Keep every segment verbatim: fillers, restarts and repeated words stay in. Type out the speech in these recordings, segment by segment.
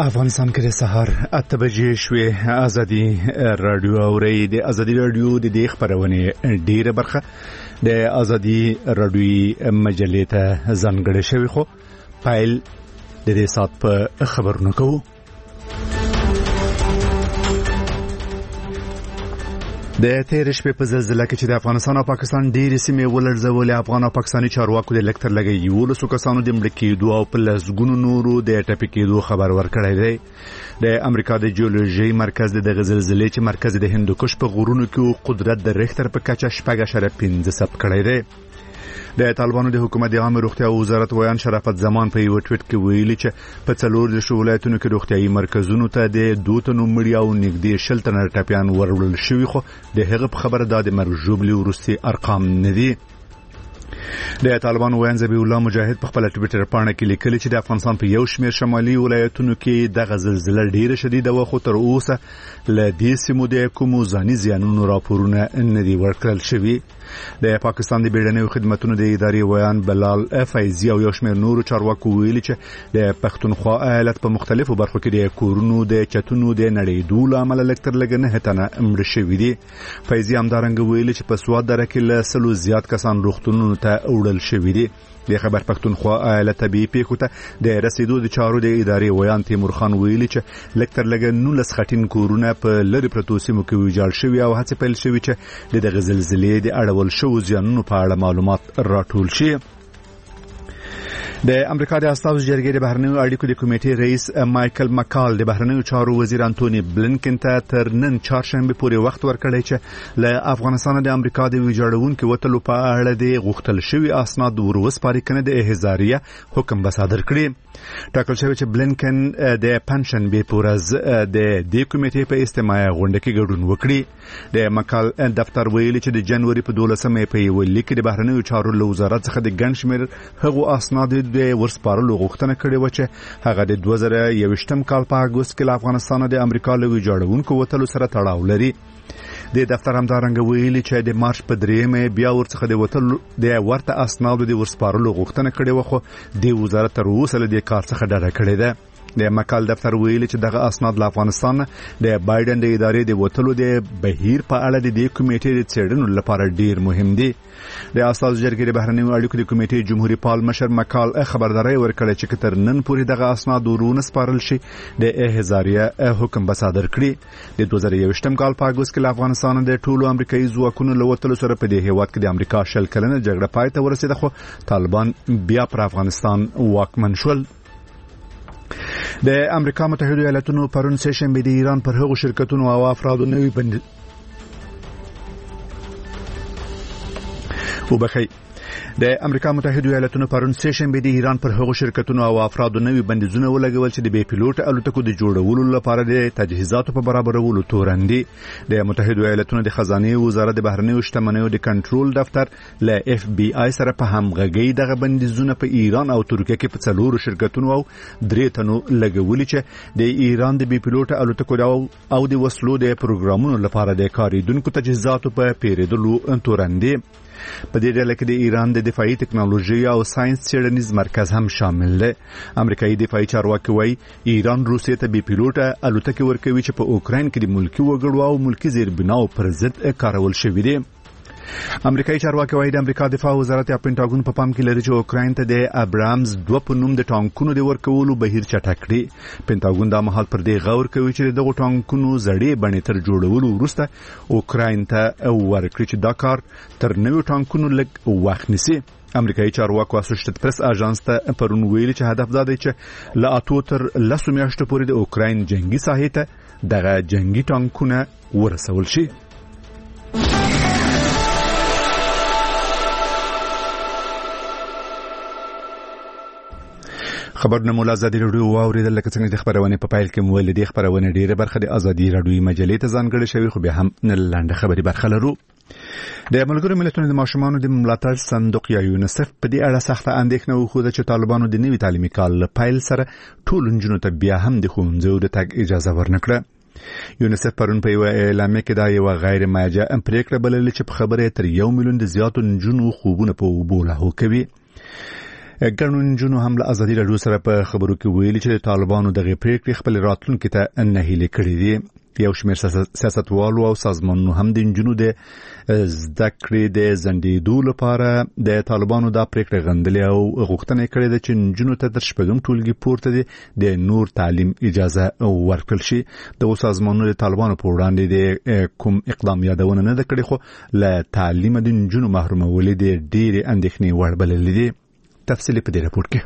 افغانستان کې د سهار اته بجې شوې. ازادي رادیو اوري د ازادي رادیو د دې خبرونه ډیره برخه د ازادي رادیو مجلې ته ځانګړې شوی، خو فایل د دې سات په خبرونه کوو. د تیر شپې په زلزلہ کې چې د افغانستان او پاکستان ډېرې سیمې ولړزولې، افغان او پاکستاني چارواکو د لکتر لګي یولسو کسانو د مړه کېدو او په لسګونو نورو د ټپي کېدو خبر ورکړی دی. د امریکا د جیولوژي مرکز د دغه زلزلې چې مرکز د هندوکش په غرونو کې قدرت د ریختر په کچه شپږ اعشاریه پنځه ثبت کړی دی. د طالبانو د حکومت د عامه روغتیا وزارت ویان شرافت زمان په یو ټویټ کې ویلي چې په څلور د ولایتونو کې روغتیايي مرکزونو ته د دوه تنو مړي او نږدې شل تنه ټپیان ورول شوي، خو د هغه په خبره د مرګ ژوبلي وروستي ارقام نه دي. د طالبانو ویان ذبیح الله مجاهد په خپل ټویټر باندې کې لیکلي چې د افغانستان په یو شمېر شمالي ولایتونو کې د زلزلې ډیره شدیده و، خو تر اوسه ل دې سیمو د کومو ځاني زیانونو راپورونه نه دي ورکړل شوي. د پاکستان د بیړنیو خدماتو د ادارې ویان بلال فیضی او یو شمېر نورو چارواکو ویلي چې د پښتونخوا ایالت په مختلفو برخو کې د کورونو د چتونو د نړیدو لامل لکتر لګنه هتنه امر شوی دي. فیضی همدارنګ ویلي چې په سواد دره کې له سلو زیات کسان روغتونونو ته وړل شوی دي. د خبر پښتونخوا ایالت طبي پیښو ته د رسیدو د چارو د ادارې ویان تیمور خان ویلي چې لکتر لګ نولس خټین کورونه په لری پروتو سیمو کې ویجاړ شوی او هڅه پیل شوی چې د زلزلې د اړول شو زیانونو په اړه معلومات راټول شي. د امریکا د استازو جرګې د بهرنیو اړیکو د کمیټې رئیس مایکل مکال د بهرنیو چارو وزیر انټونی بلنکن ته تر نن چهارشنبه پورې وخت ورکړی چې له افغانستان د امریکا د ویجاړونکو وټلو په اړه د غوښتل شوی اسناد وروسپاري کنه د احزاریه حکم به صادر کړي. ټاکل شوی چې بلنکن د پنشن به پورز د دې کمیټې په استماعي غونډه کې ګډون وکړي. د مکال دفتر ویلي چې د جنوري په دولسمه په یو لیک د بهرنیو چارو له وزارت څخه د ګنشمیر هغو اسناد د ورسپارلو غوښتنه کړې و چې هغه د دوه زره یوویشتم کال په اګوست کې له افغانستان د امریکا له ویجاړونکو وټلو سره تړاو لري. د دفتر همدارنګ ویلي چې د مارچ په دریمه بیا ورڅخه د وټلو د ورته اسنادو د ورسپارلو غوښتنه کړې و، خو د وزارت تر اوسه له دې کار څخه ډډه کړې ده. د مکال دفتر ویلي چې دغه اسناد له افغانستان د بایدن د ادارې د وټلو د بهیر په اړه د دې کمیټې د څېړنو لپاره ډیر مهم دي. د استازو جرګې د بهرنیو اړیکو د کمیټې جمهوریت پال مشر مکال خبرداري ورکړه چې تر نن پورې دغه اسناد ورونه سپارل شي د احزاریه حکم به صادر کړي. د دوه زره یوویشتم کال په اګوست کې له افغانستان د ټولو امریکایي ځواکونو له وټلو سره په دې هیواد کې د امریکا شل کلنه جګړه پای ته ورسېده، خو طالبان بیا پر افغانستان واکمن شول. د امریکا متحده ایالاتونو پرون سه شنبه د ایران پر هغو شرکتونو او افرادو نوي بند وبخي د امریکا متحده ایالاتونو پرون سه شنبه د ایران پر هغو شرکتونو او افرادو نوي بندیزونه ولګول چې د بي پیلوټ الوتکو د جوړولو لپاره د تجهیزاتو په برابرولو تورندي. د متحده ایالاتونو د خزانه وزارت د بهرنیو شتمنیو د کنټرول دفتر له اف بي آی سره په همغږي دغه بندیزونه په ایران او ترکیه کې په څلورو شرکتونو او درې تنو لګولي چې د ایران د بي پیلوټ الوتکو او د وسلو د پروګرامونو لپاره د کاریدونکو تجهیزاتو په پیریدلو تورندي. په دې ډله کې د ایران د دفاعي ټکنالوژي او ساينس څېړنیز مرکز هم شامل دی. امریکایي دفاعي چارواکي وايي ایران روسیې ته بي پیلوټ الوتکې ورکوي چې په اوکراین کې د ملکی وګړو او ملکی زیربناو پر ضد کارول شوی دی. امریکایي چارواکي وايي د امریکا دفاع وزارت یا پینټاګون په پام کې لري چې اوکراین ته د ابرامز دوه په نوم د ټانکونو د ورکولو بهیر چټک کړي. پینټاګون دا مهال پر دې غور کوي چې دغه ټانکونو زړې بڼې تر جوړولو وروسته اوکراین ته ورکړي چې دا کار تر نوو ټانکونو لږ وخت نیسي. امریکایي چارواکو اسوسییټډ پریس اژانس ته پرون ویلي چې هدف دا دی چې له اتو تر لسو میاشتو پورې د اوکراین جنگي ساحې ته دغه جنگي ټانکونه ورسول شي. خبرونه مولا ازادي رادیو واوریدل، لکه څنګه د خبرونه په پایل کې مول دي خبرونه ډیره برخه د ازادي رادیو مجلې ته ځانګړې شوی، خو بیا هم نه لاندې خبري برخه لرو. د ملګرو ملتونو د ماشومانو د ملاتړ صندوق یا یونیسف په دې اړه سخته اندېښنه وښوده چې طالبانو د نوي تعلیمي کال پیل سره ټول نجونو ته بیا هم د ښوونځیو د تګ اجازه ورنکړه. یونیسف پرون په یو اعلامیه کې دا یو غیر ماجه پریکړه بللې چې په خبره تر یو میلیون د زیاتو نجونو خوبونه په وبو لاهو کوي. ګڼو نجونو هم له ازادي راډیو سره په خبرو کې ویلي چې طالبانو دغه پریکړې خپل راتلونکي ته نه هیلې کړې دي. یو شمېر سیاستوالو او سازمانونو هم د نجونو د زده کړې د ځنډېدو لپاره د طالبانو دا پریکړه غندلې او غوښتنه کړې ده چې نجونو ته تر شپږم ټولګي پورته دي د نور تعلیم اجازه ورکړل شي. دغه سازمانونو د طالبانو په وړاندې د کوم اقدام یادونه نه ده کړې، خو له تعلیم د نجونو محرومولې د ډېرې اندېښنې وړ بللې دي. تفصیل په دې راپور کې.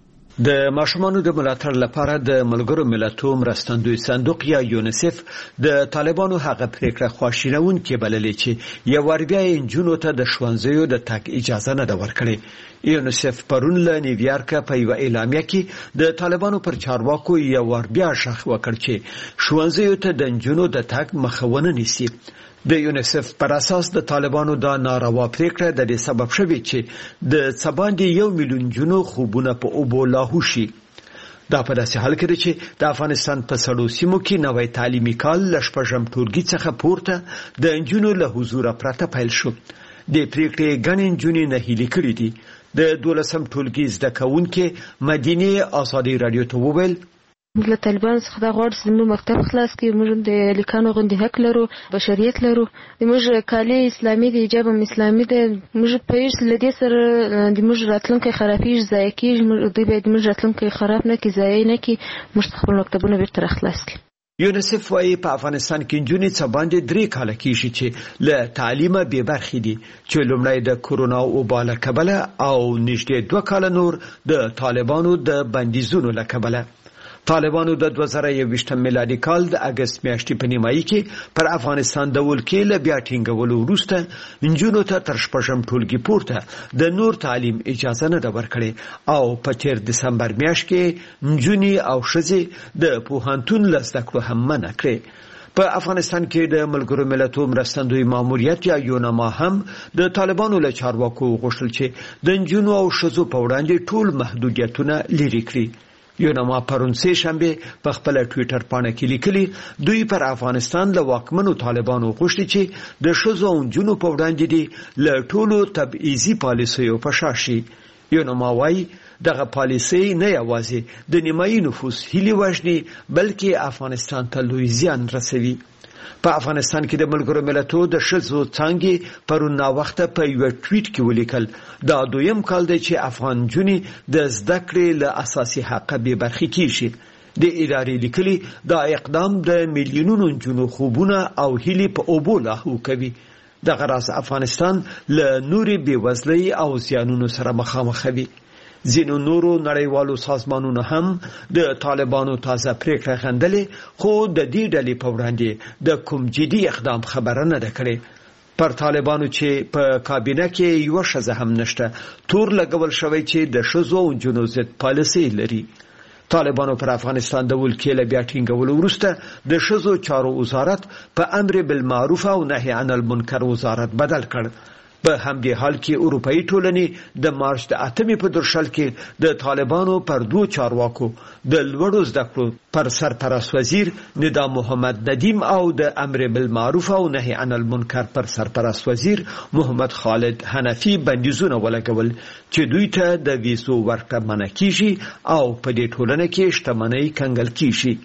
د ماشومانو د ملاتړ لپاره د ملګرو ملتونو مرستندوی صندوق یا یونیسف د طالبانو هغه پریکړه خواشینونکې بللې چې یو ور بیا نجونو ته د ښوونځیو د تګ اجازه نه ده ورکړې. یونیسف پرون له نیویارک په یو اعلامیه کې د طالبانو پر چارواکو یو ور بیا شخ وکړ چې ښوونځیو ته د نجونو د تګ مخونه نیسي. د یونیسف پر اساس د طالبانو دا ناروا پریکړه د دې سبب شوی چې د څباندې یو میلیون جنو خوبونه په اوبو لاهو شي. دا په داسې حال کې چې د افغانستان په سړو سیمو کې نوې تعلیمي کال له شپږم ټولګي څخه پورته د نجونو له حضور پرته پیل شو. د پریکړې ګڼې نجونې نه هیلې کړې دي. د دولسم ټولګي زده کوونکې مدینه ازادي رادیو ته وویل موږ له طالبانو څخه دا غواړو چې موږ مکتب خلاص کړو، موږ د لیکانو غوندې حق لرو، بشریت لرو، موږ کالي اسلامي دی، حجاب هم اسلامي دی، موږ په هیڅ لدې سره د موږ راتلونکي خرابېږي، ضایع کېږي، دوی باید موږ راتلونکي خراب نه کړي، ضایع نه کړي، موږ خپل مکتبونه بیرته راخلاص کړي. یونیسف وايي په افغانستان کې نجونې څه باندې درې کاله کېږي چې له تعلیمه بې برخې دي، چې لومړی د کورونا وبا له کبله او نږدې دوه کاله نور د طالبانو د بندیزونو له کبله. طالبانو د دوه زره یوویشتم میلادي کال د اګست میاشتې په نیمایي کې پر افغانستان د ولکې له بیا ټینګولو وروسته نجونو ته تر شپږم ټولګي پورته د نور تعلیم اجازه نه ده ورکړې او په تیر دسمبر میاشت کې نجونې او ښځې د پوهنتون له زده کړو هم منع کړې. په افغانستان کې د ملګرو ملتونو مرستندوی ماموریت یا یونما هم د طالبانو له چارواکو غوښتل چې د نجونو او ښځو په وړاندې ټول محدودیتونه لرې کړي. یونما پرون سه شنبه په خپل ټوئیټر باندې کې لیکلي دوی پر افغانستان له واکمنو طالبانو غوښتي چې د ښځو او نجونو په وړاندې دي له ټولو تبعیضي پالیسیو په شا شي. یونما وايي دغه پالیسي نه یوازې د نیمایي نفوس هیلې وژني بلکې افغانستان ته لوی زیان رسوي. په افغانستان کې د ملګرو ملتونو د ښځو څانګې پرون نا وخته په یو ټویټ کې ولیکل دا دویم کال دی چې افغان نجونې د زده کړې له اساسي حق بې برخې کیږي. د ادارې لیکلي دا اقدام د میلیونونو نجونو خوبونه او هیلې په اوبو لاهو کوي. دغه راز افغانستان له نورې بېوزلۍ او زیانونو سره مخامخوي. ځینو نورو نړیوالو سازمانونو هم د طالبانو تازه پریکړه غندلې، خو د دې ډلې په وړاندې د کوم جدي اقدام خبره نه ده کړې. پر طالبانو چې په کابینه کې یو ښځه هم نشته تور لګول شوی چې د ښځو او نجونو ضد پالیسي لري. طالبانو پر افغانستان د ولکې له بیا ټینګولو وروسته د ښځو چارو وزارت په امر بالمعروف او نهي عن المنکر وزارت بدل کړ. په همدې حال کې اروپאי ټولنې د مارچ د اتمې په درشل کې د طالبانو پر دوه چارواکو د لوړو زده کړو پر سرپرست وزیر ندا محمد ندیم او د امر بالمعروف او نهي عن المنکر پر سرپرست وزیر محمد خالد حنفي بندیزونه ولګول چې دوی ته د ویزو ورکړه منع کیږي او په دې ټولنه کې شتمنۍ کنګل کیږي.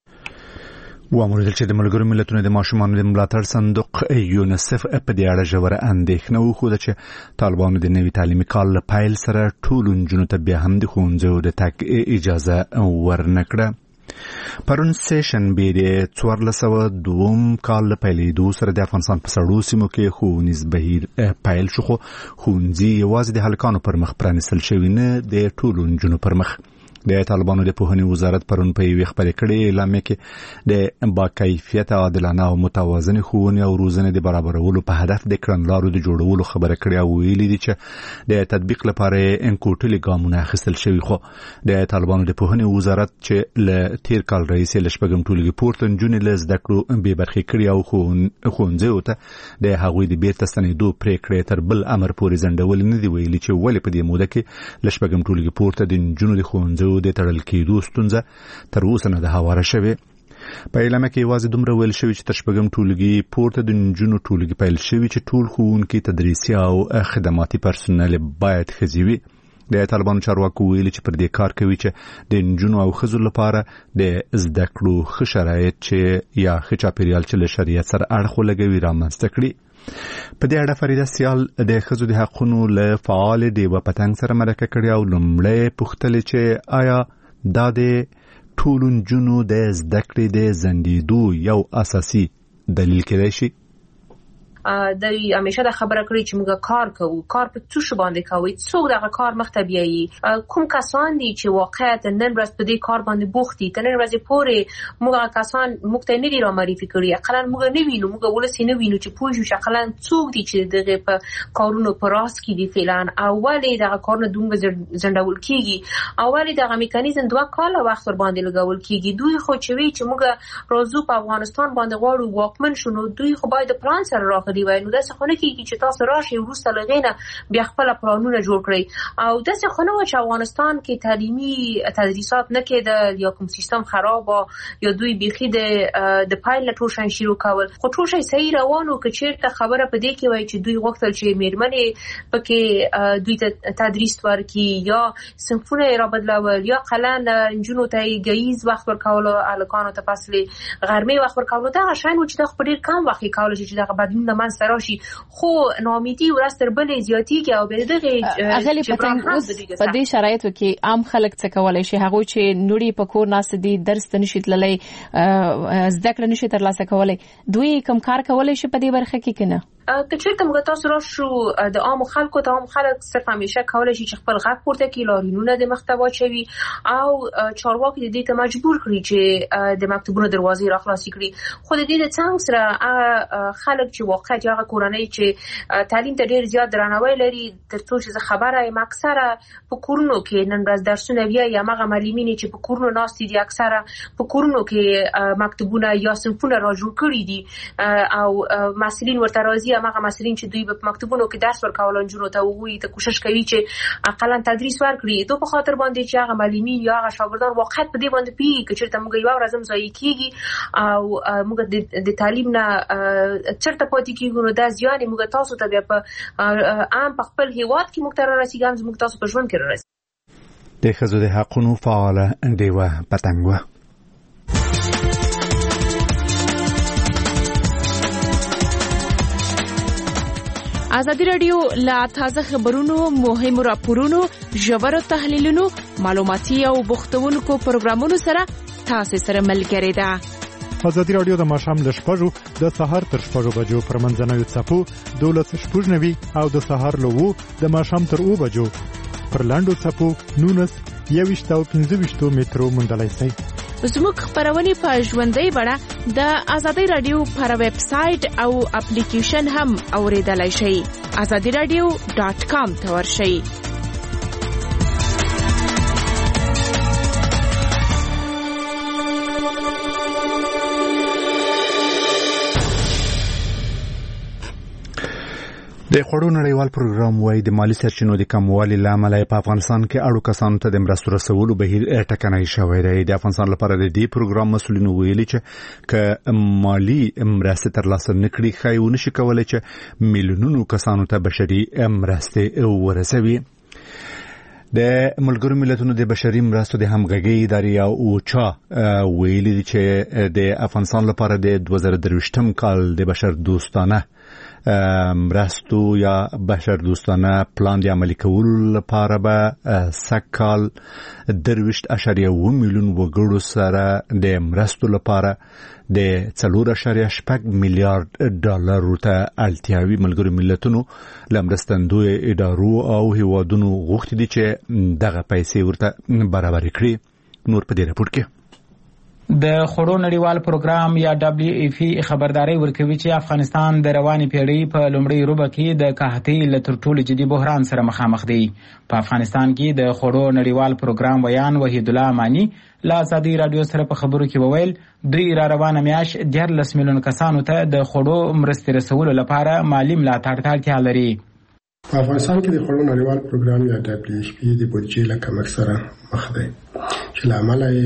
واموریدل چې د ملګرو ملتونو د ماشومانو د ملاتړ صندوق یونیسف په دې اړه ژوره اندېښنه وښوده چې طالبانو د نوي تعلیمي کال له پیل سره ټولو نجونو ته بیا هم د ښوونځیو د تګ اجازه ورنکړه. پرون سه شنبې د څوارلس سوه دوم کال له پیلېدو سره د افغانستان په سړو سیمو کې ښوونیز بهیر پیل شو، خو ښوونځي یوازې د هلکانو پر مخ پرانیستل شوي نه د ټولو نجونو پر مخ. د طالبانو د پوهنې وزارت پرون په یوې خبرې کړې اعلامیه کې د باکیفیته عادلانه او متوازنې ښوونې او روزنې د برابرولو په هدف د کړنلارو د جوړولو خبره کړې او ویلي دي چې د تطبیق لپاره انکوټلې ګامونه اخیستل شوي. خو د طالبانو د پوهنې وزارت چې له تیر کال راهیسې له شپږم ټولګي پورته نجونې له زده کړو بې برخې کړي او ښوونځیو ته د هغوی د بیرته ستنېدو پرېکړې تر بل امر پورې ځنډولې نه دي ویلي چې ولې په دې موده کې له شپږم ټولګي پورته د نجونو د ښوونځیو د تړل کېدو ستونزه تر اوسه نه ده هواره شوې. په اعلامیه کې یوازې دومره ویل شوي چې تر شپږم ټولګي پورته د نجونو ټولګي پیل شوي چې ټول ښوونکي، تدریسي او خدماتي پرسونل باید ښځې وي. د طالبانو چارواکو ویلي چې پر دې کار کوي چې د نجونو او ښځو لپاره د زده کړو ښه شرایط چې یا ښه چاپیریال چې له شریعت سره اړخ ولګوي رامنځته کړي. په دې اړه فریده سیال د ښځو د حقونو له فعال ډیوه پتنګ سره مرکه کړې او لومړی پوښتلې چې آیا دا د ټولو نجونو د زده کړې د ځنډېدو یو اساسي دلیل کېدای شي؟ د همیشه د خبره کړی چې موږ کار کوو، کار په څه شو باندې کوي، څو دغه کار مخته بیایي، کوم کسان دي چې واقعیت نن ورځ په دې کار باندې بوخت دي، تر نن ورځې پورې موږ کسان موږ ته نه دي را معرفي کړي، اقلا موږ نه وینو، موږ ولسی نه وینو چې پوه شو چې اقلا څوک دي چې دغه په کارونو پر راس کې دي فعلا اولې دغه کارونه دومره ځنډول کیږي، اولې دغه میکانیزم دوه کاله وخت ور باندې لګول کیږي. دوی خو چې وی چې موږ راځو په افغانستان باندې غواړو واکمن شونو، دوی خو باید پلان سره راغلي وای، نو داسې خونه کېږي چې تاسو راشي وروسته لغینه بیا خپل پلانونه جوړ کړئ، او داسې خونه و چې افغانستان کې تعلیمي تدریسات نه کېده یا کوم سیستم خراب یا دوی بیخي د د پایل ټول شان شروع کول، خو ټول شي صحیح روانو که چیرته خبره په دې کې وای چې دوی غوښتل چې میرمنې پکې دوی ته تدریس ورکړي یا صنفونه را بدلول یا قلن انجونو ته جایز وخت ورکول، الکانو ته فصل غرمه وخت ورکول، دا شاین و چې د خپل ډیر کم وخت کول چې دغه بدلون من سراشي، خو ناامیدي ورستر بلې زیاتیږي او به دغه اغلی پتنګ اوس په دې شرایطو کې عام خلک څه کولای شي؟ هغه چې نوري په کور ناس دي درس نشي تللی زده کړه نشي ترلاسه کولای، دوی کوم کار کولای شي په دې برخه کې کنه؟ که چېرته موږ تاسو راشو د عام خلکو ته، عام خلک صرف همیشه کولای شي چې خپل غږ پورته کړي، لارینونه د محتوا چوي او چارواکي د دې ته مجبور کړي چې د مکتبونو دروازې را خلاصې کړي، خو د دې د څنګ سره خلک چې واقعیت هغه کورنۍ چې تعلیم ته ډیر زیات درناوی لري، ترڅو چې خبره یم اکثره په کورونو کې نن ورځ درسونه بیا یا هغه معلمین چې په کورونو ناست دي اکثره په کورونو کې مکتبونه یا صنفونه را جوړ کړي دي او مسؤلین ورته راځي هغه مسؤلین چې دوی په مکتبونو کې درس ورکول انجونو ته وګوري ته کوشش کوي چې اقلا تدریس ورکړي، دوی په خاطر باندې چې هغه معلمین یا هغه شاګردان واقعیت په دې باندې پی چې چیرته موږ یو ورځم ځای کیږي او موږ د تعلیم نه چیرته پاتې کیږو، نو دا ځان موږ تاسو ته بیا په عام په خپل هیواد کې موږ تر رسیدم، موږ تاسو په ژوند کې راځي. د ښځو د حقونو فعاله ډیوه پتنګ. ازادي رادیو لا تازه خبرونو، مهمو راپورونو، ژورو تحلیلونو، معلوماتي او بوختونکو پروګرامونو سره تاسو سره ملګری ده. ازادي رادیو د ماښام له شپږو د سهار تر شپږو بجو پر منځنوي څپو دولس شپږ نوي او د سهار له وو د ماښام تر اوو بجو پر لاندو څپو نونس یويشت او پنځه ویشت مترو موندلای شئ. زموږ خبرونه په ژوندۍ بڼه د ازادي رادیو پر ویب سټ او اپلیکیشن هم اوریدلای شئ. ازادي رادیو ډاټ کام ته ورشئ. د خوړو نړیوال پروګرام وايي د مالی سرچینو د کموالي لامل په افغانستان کې اړو کسانو ته د مرستو رسولو بهیر ټکنۍ شوی دی. د افغانستان لپاره د دې پروګرام مسؤلینو ویلي چې ک مالی مرستې ترلاسه نکړي خای ونشي کولای چې میلیونونو کسانو ته بشري مرستې ورسوي. د ملګرو ملتونو د بشري مرستو د همغږي ادارې او اوچا ویلي چې د افغانستان لپاره د دوه زره درویشتم کال د بشر دوستانه مرستو یا بشر دوستانه پلان د عملي کولو لپاره به سکال درویشت اشاریه و میلیون وګړو سره د مرستو لپاره د څلور اشاریه شپږ میلیارډ ډالر ته اړتیاوي. ملګرو ملتونو لمرستندوی ادارو او هیوادونو غوښتي دي چې دغه پیسې ورته برابر کړي. نور په دې راپور کې د خوړو نړیوال پروګرام یا دبليو اف ای خبرداري ورکوي چې افغانستان د رواني پیړۍ په لومړۍ روبه کې د قحطۍ له تر ټولو جدي بحران سره مخامخ دی. په افغانستان کې د خوړو نړیوال پروګرام ویان وحید الله امانی لا ازادي رادیو سره په خبرو کې وویل دوی را روانه میاش دیارلس میلیون کسانو ته د خوړو مرستې رسولو لپاره مالی ملاتړ ته اړتیا لري. په افغانستان کې د خوړو نړیوال پروګرام یا دبليو اف ای د بودیجې له کمښت سره مخ دی چې له امله یې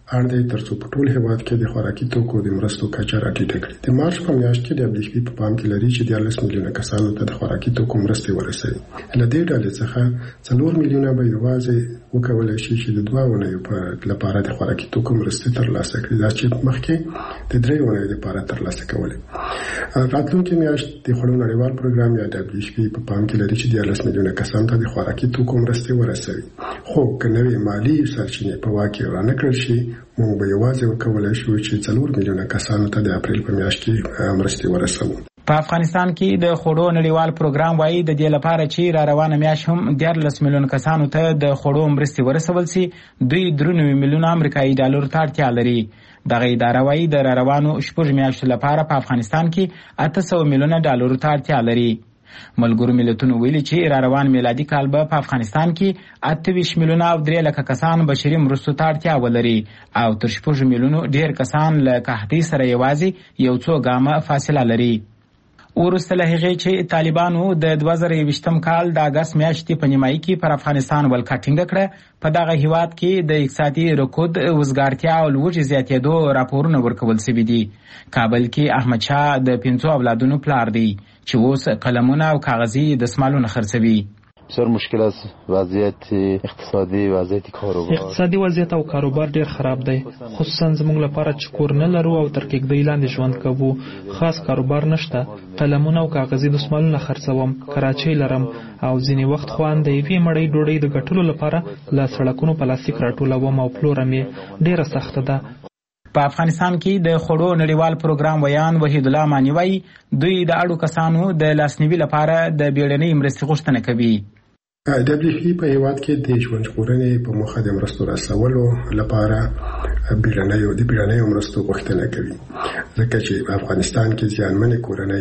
اړ دی ترڅو په ټول هیواد کې د خوراکي توکو د مرستو کچه راټیټه کړي. د مارچ په میاشت کې دبليو ایف پی په پام کې لري چې دیارلس میلیونه کسانو ته د خوراکي توکو مرستې ورسوي. له دې ډلې څخه څلور میلیونه به یوازې وکولای شي چې د دوه اونیو په لپاره د خوراکي توکو مرستې ترلاسه کړي، دا چې مخکې د درې اونیو لپاره ترلاسه کولې. راتلونکي میاشت د خوړو نړیوال پروګرام یا دبليو ایف پی په پام کې لري چې دیارلس میلیونه کسانو ته د خوراکي توکو مرستې ورسوي. خو که نوې مالي سرچینې په واقع ورانه کړل شي، موږ به یوازې وکولای شو چې څلور میلیونه کسانو ته د اپریل په میاشت کې مرستې ورسوو. په افغانستان کې د خوړو نړیوال پروګرام وايي د دې لپاره چې را روانه میاشت هم دیارلس میلیون کسانو ته د خوړو مرستې ورسول شي، دوی درې نوي میلیونه امریکایي ډالر ته اړتیا لري. دغه اداره وايي د را روانو شپږ میاشتو لپاره په افغانستان کې اته سوه میلیونه ډالر ته اړتیا لري. ملګرو ملتونو ویلي چې را روان میلادي کال به په افغانستان کې اته ویشت میلیونه او درې لکه کسان بشري مرستو ته اړتیا ولري او تر شپږ میلیونو ډېر کسان له قحطۍ سره یوازې یو څو ګامه فاصله لري. وروسته له هغې چې طالبانو د دوه زره یوویشتم کال د اګست میاشتې په نیمایي کې پر افغانستان ولکه ټینګه کړه، په دغه هیواد کې د اقتصادي رکود، وزګارتیا او لوږې زیاتېدو راپورونه ورکول شوي دي. کابل کې احمدشاه د پنځو اولادونو پلار دی چې اوس قلمونه او کاغذي دستمالونه خرڅوي. بسیار مشکل است. وضعیت اقتصادي وضعیت کاروبار اقتصادي وضعیت او کاروبار ډیر خراب دی، خصوصا زموږ لپاره چې کور نه لرو او تر کېږدۍ لاندې ژوند کوو. خاص کاروبار نشته. قلمونه او کاغذي دستمالونه خرڅوم، کراچۍ لرم او ځینې وخت خو ان د یوې مړۍ ډوډۍ د ګټلو لپاره له سړکونو پلاستیک راټولوم او پلوره مې ډیره سخته ده. په افغانستان کې د خوړو نړیوال پروګرام ویان وحید الله مانی وایي دوی د اړو کسانو د لاسنیوي لپاره د بیړنۍ مرستې غوښتنه کوي. دبليو ایف پی په هیواد کې د ژوند ژغورنې په موخه د مرستو رسولو لپاره بیړنیو د بیړنیو مرستو غوښتنه کوي، ځکه چې په افغانستان کې زیانمنې کورنۍ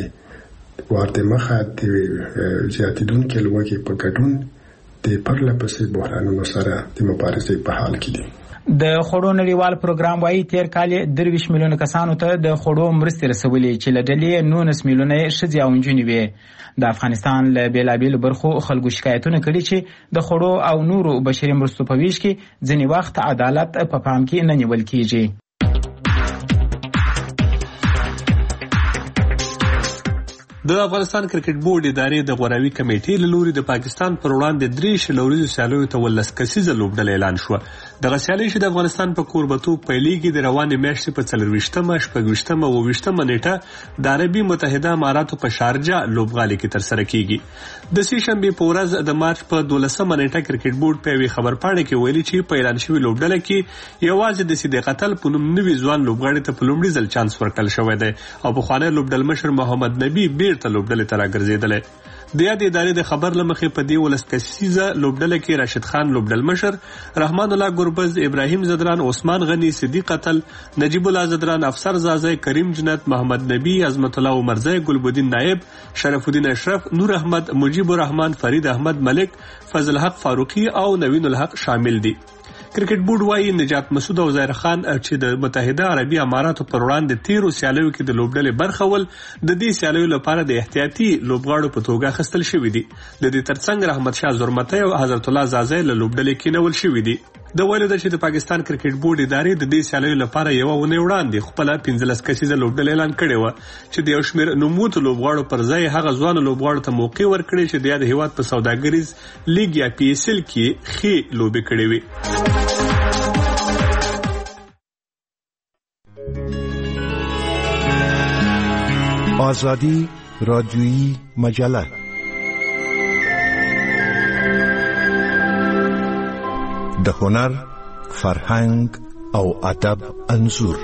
ورته مخه د زیاتېدونکې لوږې په ګډون د پرله پسې بحرانونو سره د مبارزې په حال کې دي. د خوړو نړیوال پروګرام وايي تیر کال درویشت میلیونه کسانو ته د خوړو مرستې رسولې چې له ډلې نولس میلیونه ښځې او نجونې وې. د افغانستان له بېلابېلو برخو خلکو شکایتونه کړي چې د خوړو او نورو بشري مرستو په ویش کې ځینې وخت عدالت په پام کې نه نیول کیږي. د افغانستان کرکټ بورډ ادارې د غوراوي کمیټې له لوري د پاکستان پر وړاندې درې شلوریزو سیالیو ته ولس کسیزه لوبډله اعلان شوه. دغه سیالۍ چې د افغانستان په کوربتوب پیلېږي د روانې میاشتې په څلرویشتمه، شپږویشتمه او اوویشتمه نیټه د عربي متحده اماراتو په شارجه لوبغالي کې ترسره کیږي. د سې شنبې په ورځ د مارچ په دولسمه نیټه کرکټ بورډ په یوې خبرپاڼه کې ویلي چې په اعلان شوې لوبډله کې یوازې د صدیق قتل په نوم نوي ځوان لوبغاړي ته په لومړي ځل چانس ورکړل شوی دی او پخوانی لوبډلمشر محمد نبی بیرته لوبډلې ته راګرځېدلی. د یاد ادارې د خبر لمخې په دې ولس کسیزه لوبډله کې راشد خان لوبډلمشر، رحمان الله ګربز، ابراهیم زدران، عثمان غنی، صدیق قتل، نجیب الله زدران، افسر زازی، کریم جنت، محمد نبی، عظمت الله عمرزی، ګلبدین نائب، شرف الدین اشرف، نور احمد، مجیب الرحمن، فرید احمد ملک، فضل حق فاروقی او نوین الحق شامل دي. کرکټ بورډ وايي نجات مسعود او ظاهر خان چې د متحده عربي اماراتو پر وړاندې تیرو سیالیو کې د لوبډلې برخه ول د دې سیالیو لپاره د احتیاطي لوبغاړو په توګه اخیستل شوي دي. د دې ترڅنګ رحمت شاه زرمتی او حضرت الله زازی له لوبډلې کېنول شوي دي. د ویلو ده چې د پاکستان کرکټ بورډ ادارې د دې سیالیو لپاره یوه اونۍ وړاندې خپله پنځلس کسیزه لوبډله اعلان کړې وه چې د یو شمېر نوموتو لوبغاړو پر ځای هغه ځوانو لوبغاړو ته موقع ورکړې چې د یاد هیواد په سوداګریز لیګ یا پی ایس ایل کې ښې لوبې کړې وي. آزادی رادیویی مجله د هنر، فرهنګ او ادب انځور.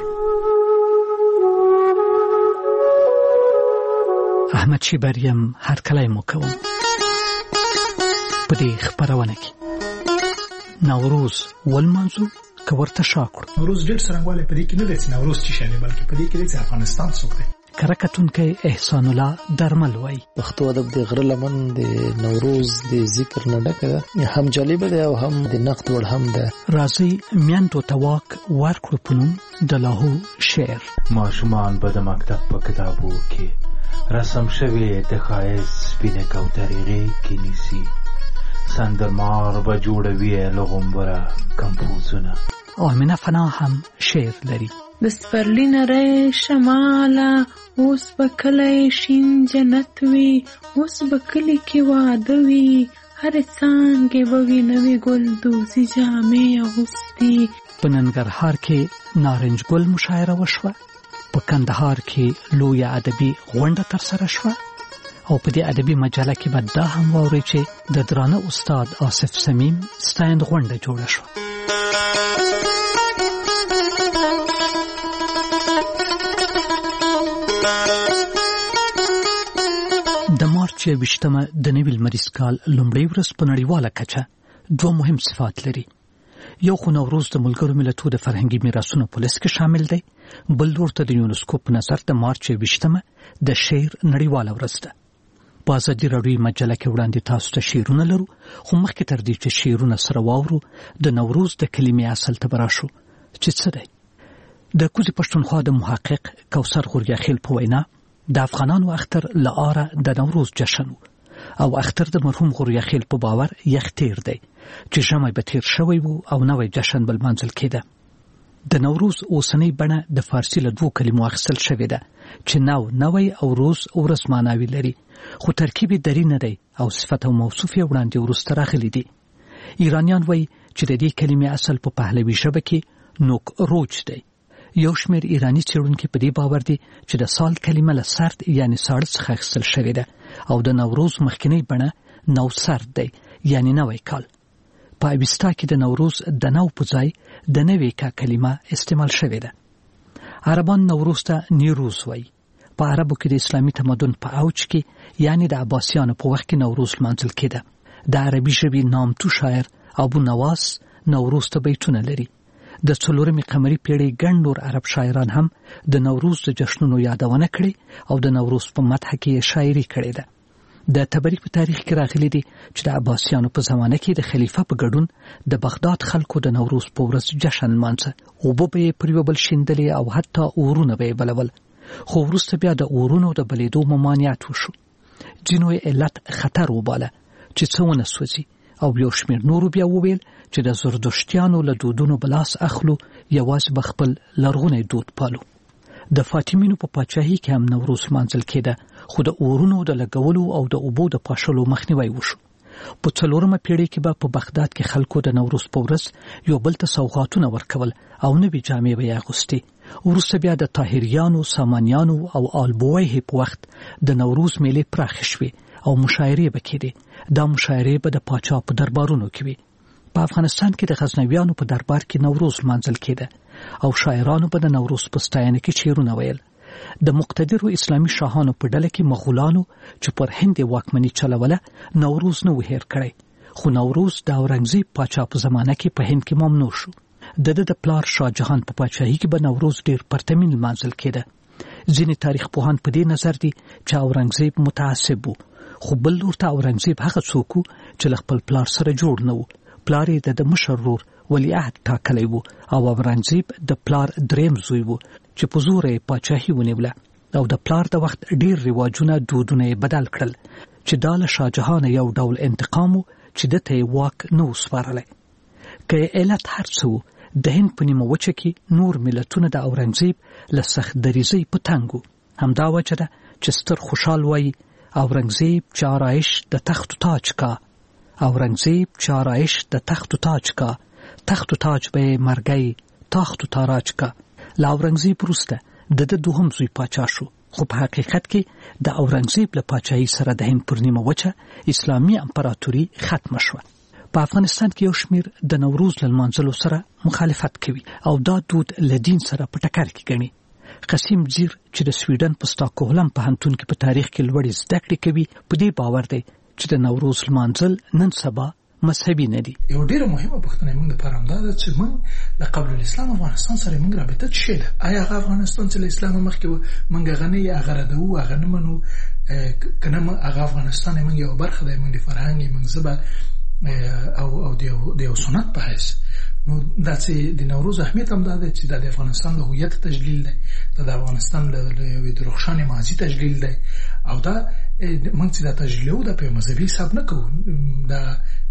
احمد شیبریم هر کله مو کوم په دې خبرونه کې نوروز ولمنځو که ورته شاکړو. نوروز ډېر څرنګوالی په دې کې نه دی چې نوروز چې شنې بلکې په دې کې دی چې افغانستان څوک دی. کرکټونکی احسان الله درمل وای پښتو ادب د غره لمن د نوروز د ذکر نه ډکه ده، هم جالبه ده او هم د نقد وړ هم ده. راځي میانتو تواک ورکړو پنوم د لاهو شعر. ماشومان به د مکتب په کتابو کې رسم شوی د ښایست سپینې کوترې غېږ کې نیسي، سندرمار به جوړوي له غومبره کمپوزونه. او امینه فنا هم شعر لري. د سپرلی نری شماله اوس به کلی شین جنت وي، اوس به کلی کې واده وي، هرې څانګې به وي نوې ګل دوزي جامې اغوستي. په ننګرهار کې نارنج ګل مشاعره وشوه، په کندهار کې لویه ادبي غونډه ترسره شوه، او په دې ادبي مجله کې به دا هم واورئ چې د درانه استاد آصف صمیم ستایند غونډه جوړه شوه. د مارچ یوویشتمه د نوي لمریز کال لومړۍ ورځ په نړیواله کچه دوه مهم صفات لري. یو خو نوروز د ملګرو ملتونو د فرهنګي میراثونو په لیست کې شامل دی، بل ورته د یونسکو په نظر د مارچ یوویشتمه د شعر نړیواله ورځ ده. په ازادي راډیو مجله کې وړاندې تاسو ته شعرونه لرو، خو مخکې تر دې چې شعرونه سره واورو د نوروز د کلمې اصل ته براشو چې څه دی. د کوزي پښتونخوا د محقق کوثر غوریاخیل په وینا د افغانانو اختر لاره د نوروز جشن او اختر د مرحوم غوریاخیل په باور یخ تیر دی چې ژمی به تیر شوی وو او نوې جشن بل منځل کېده. د نوروز اوسنۍ بڼه د فارسی له دوه کلمو اخیستل شوې ده چې نو نوې او روز ورځ معناوي لري، خو ترکیب درې نه دی او صفت او موصوف یې وړاندې وروسته راغلي دي. ایرانیان وایي چې د دې کلمې اصل په پهلوي ژبه کې نوک روج دی. یو شمېر ایرانی څېړونکي په دې باور دي چې د سال کلمه له سرد یعنی ساړه څخه اخیستل شوې ده او د نوروز مخکینی بڼه نو سرد دی یعنی نوی کال. په اویستا کې د نوروز د نو په ځای د نوې کا کلمه استعمال شوې ده. عربان نوروز ته نیروز وایي. په عربو کې د اسلامي تمدن په اوج کې یعنی د عباسیانو په وخت کې نوروز لمانځل کېده. د عربي ژبې نامتو شاعر ابو نواس نوروز ته بیتونه لري. د څلورمې قمري پیړۍ ګڼ نور عرب شاعران هم د نوروز د جشنونو یادونه کړې او د نوروز په مدح کې شاعري کړې ده. د تبریک په تاریخ کې راغلي دي چې د عباسیانو په زمانه کې د خلیفہ په ګډون د بغداد خلکو د نوروز په ورځ جشن لمانځه، اوبه به یې پر یو بل شیندلې او حتی اورونه به یې بلول، خو وروسته بیا د اورونو د بلیدو ممانعت وشو. ځینو یې علت خطر وباله چې څه ونه سوځي او یو شمېر نورو بیا وویل چې د زردشتیانو له دودونو بلاس اخلو، یوازې به خپل لرغونی دود پالو. د فاطمیانو په پاچاهۍ کې هم نوروز لمانځل کېده، خو د اورونو د لګولو او د اوبو د پاشلو مخنیوی وشو. په څلورمه پیړۍ کې به په بغداد کې خلکو د نوروز په ورځ یو بل ته سوغاتونه ورکول او نوې جامې به یې اغوستې. وروسته بیا د طاهریانو، سامانیانو او آلبویه په وخت د نوروز میلې پراخې شوې او مشاعرې به کېدې. دا مشاعرې به د پاچا په دربارونو کې وي. په افغانستان کې د غزنویانو په دربار کې نوروز لمانځل کېده او شاعرانو به د نوروز په ستاینه کې شعرونه ویل. د مقتدرو اسلامي شاهانو په ډله کې مغولانو چې پر هند واکمني چلوله نوروز نه هېر کړی، خو نوروز د اورنګزیب پاچا په زمانه کې په هند کې ممنوع شو. د د د پلار شاهجهان په پاچاهۍ کې به نوروز ډیر پرتمین لمانځل کېده. ځینې تاریخ پوهان په دې نظر دي چې اورنګزیب متعصب وو، خو بل ورته اورنګزیب هغه څوک چې له خپل پلار سره جوړ نه وو. پلار یې د مشر ورور ولیعهد ټاکلی وو او اورنګزیب د پلار دریم زوی وو چې په زور یې پاچاهي ونیوله او د پلار د وخت ډیر رواجونه دودونه یې بدل کړل چې دا له شاهجهان یو ډول انتقام و چې دته یې واک نه وسپارلی. که علت هر څه و، د هند په نیمه وچه کې نور ملتونه د اورنګزیب له سخت دریځۍ په تنګ وو. همدا وجه ده چې ستر خوشحال وایي اورنګزیب چې آرایش د تخت و تاج کا، اورنګزیب چې آرایش د تخت و تاج کا، تخت و تاج به مرګی تخت و تاراج کا. له اورنګزیب وروسته د د دوهم زوی پاچا شو، خو په حقیقت کې د اورنګزیب له پاچاهۍ سره د هند پر نیمه وچه اسلامي امپراتوري ختمه شوه. په افغانستان کې یو شمېر د نوروز له لمانځلو سره مخالفت کوي او دا دود له دین سره په ټکر کې ګڼي. قسیم زیر چې د سویډن په ستاکهولم پوهنتون کې په تاریخ کې لوړې زده کړې کوي، په دې باور دی چې د نوروز لمانځل نن سبا مذهبي نه دي. یو ډیره مهمه پوښتنه موږ لپاره همدا ده چې موږ له قبل الاسلام افغانستان سره موږ رابطه څه ده؟ آیا هغه افغانستان چې له اسلام مخکې و موږ غني هغه ردو هغه نه منو کنه هغه افغانستان موږ یو برخه ده، موږ د فرهنګ موږ زبر او او د یو سنت په حیث نو دا چې د نوروز اهمیت هم دا ده چې د افغانستان د هویت تجلیل ده، د افغانستان له یوې د روښانه ماضي تجلیل ده او دا موږ چې دا تجلیل او د په مذهبي حساب نه کوو، دا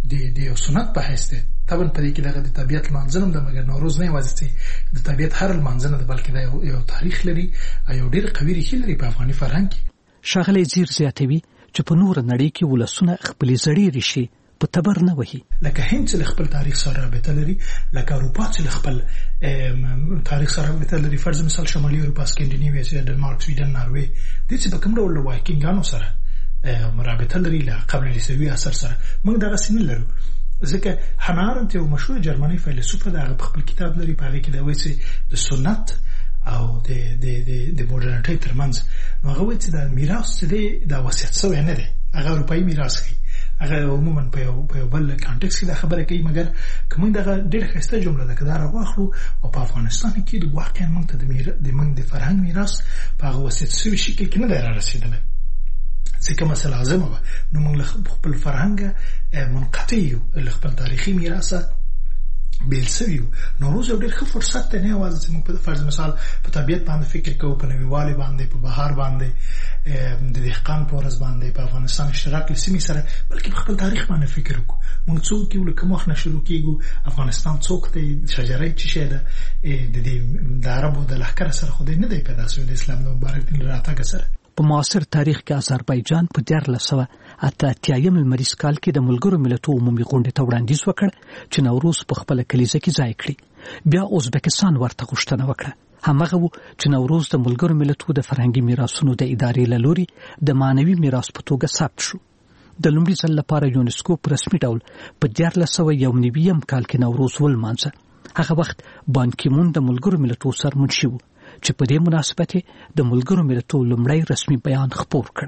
د د سنت په حیث ده. طبعا په دې کې دغه د طبيعت منځنم د مګر نوروز نه وځي د طبيعت هر منځنه د بلکې د یو تاریخ لري یو ډېر قوي ریښې لري په افغاني فرهنګ کې. شاغلی زیر زیاتوي چې په نور نړۍ کې ولسونه خپل زړې ریښې په تبر نه وهي. لکه هند چې خپل تاریخ سره رابطه لري، لکه اروپا چې خپل تاریخ سره رابطه لري. فرض مثال شمالي اروپا، سکاندیناویا، ډنمارک، سویډن، ناروې د څه په کوم ډول وایکینګانو سره مرابطه لري له قبل الاسلامي اثر سره. موږ دغه سن لرو ځکه هانارنت یو مشهور جرمني فیلسوف د خپل کتاب لري په هغه کې دا وایي چې د سنت او د د د د مدرنټۍ ترمنځ نو هغه وایي چې د میراث چې د وصیت سوی نه دی، هغه اروپایي میراث دی. هغه عموما په یو په بل کانټکست کې دا خبره کوي، مګر کوم دغه ډېر ښایسته جمله ده که دا راواخلو او په افغانستان کې د واقعا موږ ته د د موږ د فرهنګ میراث په هغه وصیت سوي شکل کې نه دی را رسېدلی ځکه مسله لازمه وه. نو موږ له خپل فرهنګه منقطع یو، له خپل تاریخي میراثه بیل سوي یو. نوروز یو ډېر ښه فرصت دی، نه یوازې چې موږ په فرض مثال په طبیعت باندې فکر کوو، په نویوالي باندې، په بهار باندې، د دهقان په ورځ باندې، په افغانستان اشتراک له سیمې سره، بلکې په خپل تاریخ باندې فکر وکړو. موږ څوک یو، له کوم وخت نه شروع کېږو، افغانستان څوک دی، شجرې څه شی ده، د دې د عربو د لښکر سره خو دی نه دی پیدا سوی د اسلام د مبارک دین راتګ سره. په معاصر تاریخ کې آذربایجان په دیارلس سوه اته اتیایم لمریز کال کې د ملګرو ملتونو عمومي غونډې ته وړاندیز وکړ چې نوروز په خپله کلیزه کې ځای کړي. بیا ازبکستان ورته غوښتنه وکړه. همغه و چې نوروز د ملګرو ملتونو د فرهنګي میراثونو د ادارې له لوري د معنوي میراث په توګه ثبت شو. د لومړي ځل لپاره یونسکو په رسمي ډول په دیارلس سوه یو نوي کال کې نوروز ولمانځه. هغه وخت بان کی مون د ملګرو ملتونو سرمنشي و چې په دې مناسبت د ملګرو ملتونو لومړی رسمي بیان خپور کړ.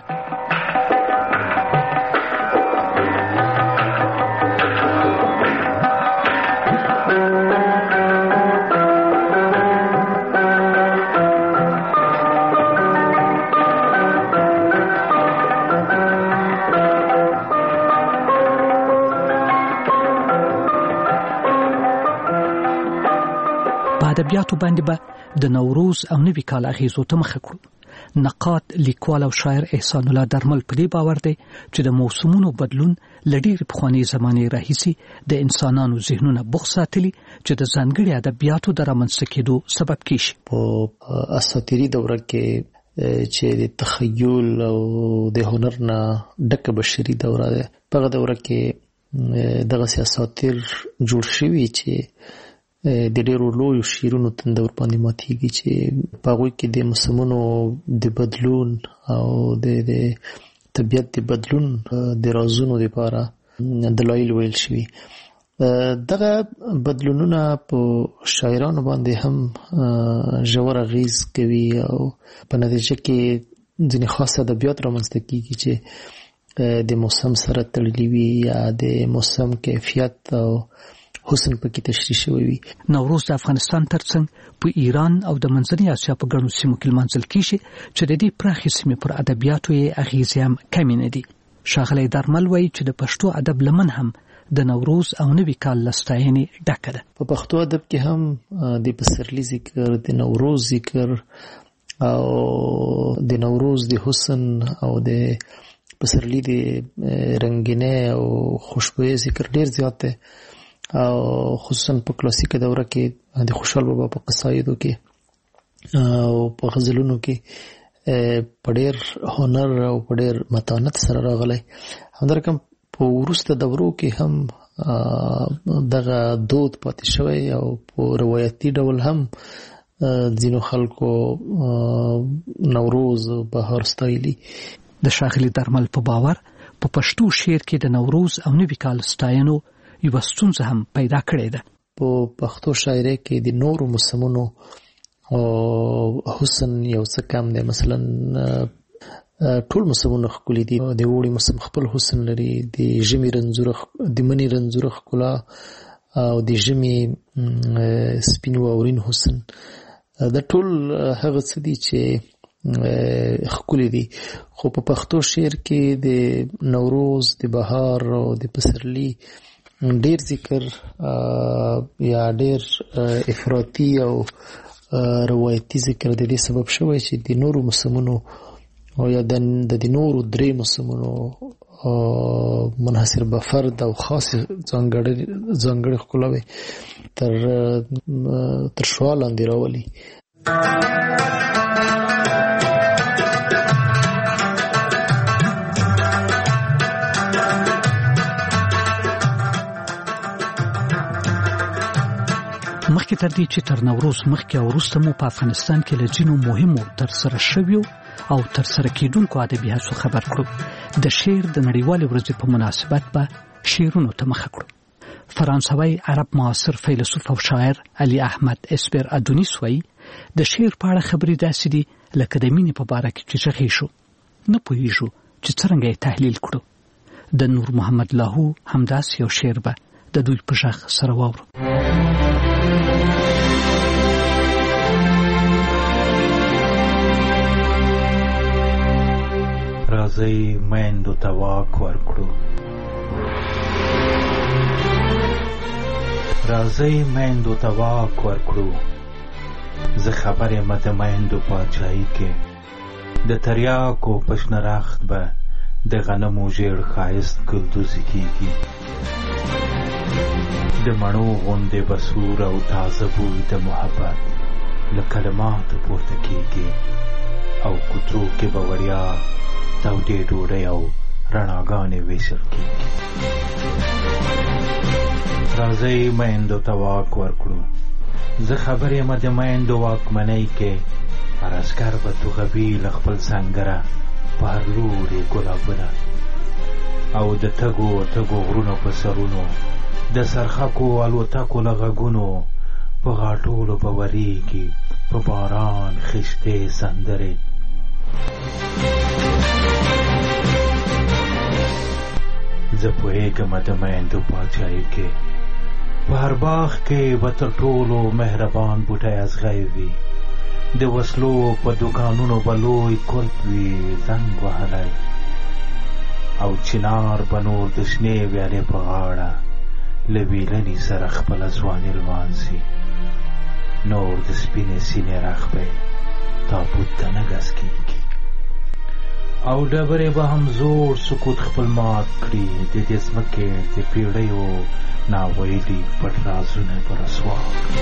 ادبیاتو باندې به د نوروز او نوي کال اغیزو ته مخه کړو. نقاد، لیکوال او شاعر احسان الله درمل په دې باور دی چې د موسمونو بدلون له ډېرې پخوانۍ زمانې راهیسې د انسانانو ذهنونه بوخت ساتلي چې د ځانګړي ادبیاتو د رامنځته کېدو سبب کیږي. په اساطیري دوره کې چې د تخیل او د هنر نه ډکه بشري دوره ده، په هغه دوره کې دغه اساطیر جوړ شوي چې د ډېرو لویو شعرونو تنده ورباندې ماتېږي چې په هغوی کې د موسمونو د بدلون او د طبیعت د بدلون د رازونو لپاره دلایل ویل شوي. دغه بدلونونه په شاعرانو باندې هم ژور اغیز کوي او په نتیجه کې ځینې خاص ادبیات رامنځته کېږي چې د موسم سره تړلي وي یا د موسم کیفیت او حسن پکې تشریح شوی وي. نوروز د افغانستان ترڅنګ په ایران او د منځنۍ اسیا په ګڼو سیمو کې لمانځل کیږي چې د دې پراخې سیمې پر ادبیاتو یې اغیزې هم کمې نه دي. ښاغلی درمل وایي چې د پښتو ادب لمن هم د نوروز او نوي کال له ستاینې ډکه ده. په پښتو ادب کې هم د پسرلي ذکر، د نوروز ذکر او د نوروز د حسن او د پسرلي د رنګینۍ او خوشبویۍ ذکر ډېر زیات دی، او خصوصا په کلاسیکه دوره کې د خوشحال بابا په قصایدو کې او په غزلونو کې په ډېر هنر او په ډېر متانت سره راغلی. همدارنګه په وروسته دورو کې هم دغه دود پاتې شوی او په روایتي ډول هم ځینو خلکو نوروز بهار ستایلي. د ښاغلي درمل په باور په پښتو شعر کې د نوروز او نوي کال ستاینو یوه ستونزه هم پیدا کړې ده. په پښتو شاعرۍ کې د نورو موسمونو حسن یو څه کم دی. مثلا ټول موسمونه ښکلي دي. د اوړي موسم خپل حسن لري، د ژمي رنځوره د مني رنځوره ښکلا او د ژمي سپین واورین حسن، دا ټول هغه څه دي چې ښکلي دي. خو په پښتو شعر کې د نوروز، د بهار او د پسرلي ډیر ذکر یا ډیر افراطي او روایتي ذکر د دې سبب شوی چې د نورو موسمونو او یا د نورو درې موسمونو منحصر به فرد او خاص ځانګړي ځانګړي ښکلاوي تر تر شوا لاندې راولي. مخکې تر دې چې تر نوروز مخکې او وروسته مو په افغانستان کې له ځینو مهمو ترسره شویو او ترسره کېدونکو ادبي هڅو خبر کړو. د شعر د نړیوالې ورځې په مناسبت به شعرونو ته مخه کړو. فرانسوي عرب معاصر فیلسوف او شاعر علي احمد اسپر ادونیس وایي د شعر په اړه خبرې داسې دي لکه د مینې په باره کې چې غږی شو نه پوهیږو چې څرنګه یې تحلیل کړو. د نور محمد لاهو همداسې یو شعر به د دوی په غږ سره واورو. راځئ میندو ته واک ورکړو، راځئ میندو ته واک ورکړو. زه خبر یم د میندو پاچاهۍ کې د تریاکو په شنه رخت به د غنمو ژیړ ښایست ګلدوزي کېږي. د مڼو غوندې به سور او تازه بوی د محبت له کلماتو پورته کېږي او کوڅو کې به وړیا تودې ډوډۍ او رڼاګانې ویشل کېږي. راځئ میندو ته واک ورکړو. زه خبر یم د میندو واکمنۍ کې هر عسکر به توغوي له خپل سنګره په هر لوري ګلابونه او د تګو تګو غرونو په سرونو د سرخکو الوتکو له غږونو په غاټولو به ورېږي په باران خښتې سندرې. زه پوهېږم د میندو پاچاهۍ کې په هر باغ کې به تر ټولو مهربان بوټی ازغی وي. د وسلو په دوکانونو به لوی کلب وي زنګ وهلی او چنار به نور د شنې ویالې په غاړه له ویلنې سره خپله ځواني لمانځي. نور د سپینې سینې رخ به تابوت ته نه ګز کېږي او ډبرې به هم زوړ سکوت خپل مات کړي. د دې ځمکې د پیړیو ناویلي پټ رازونه به رسوا کړي.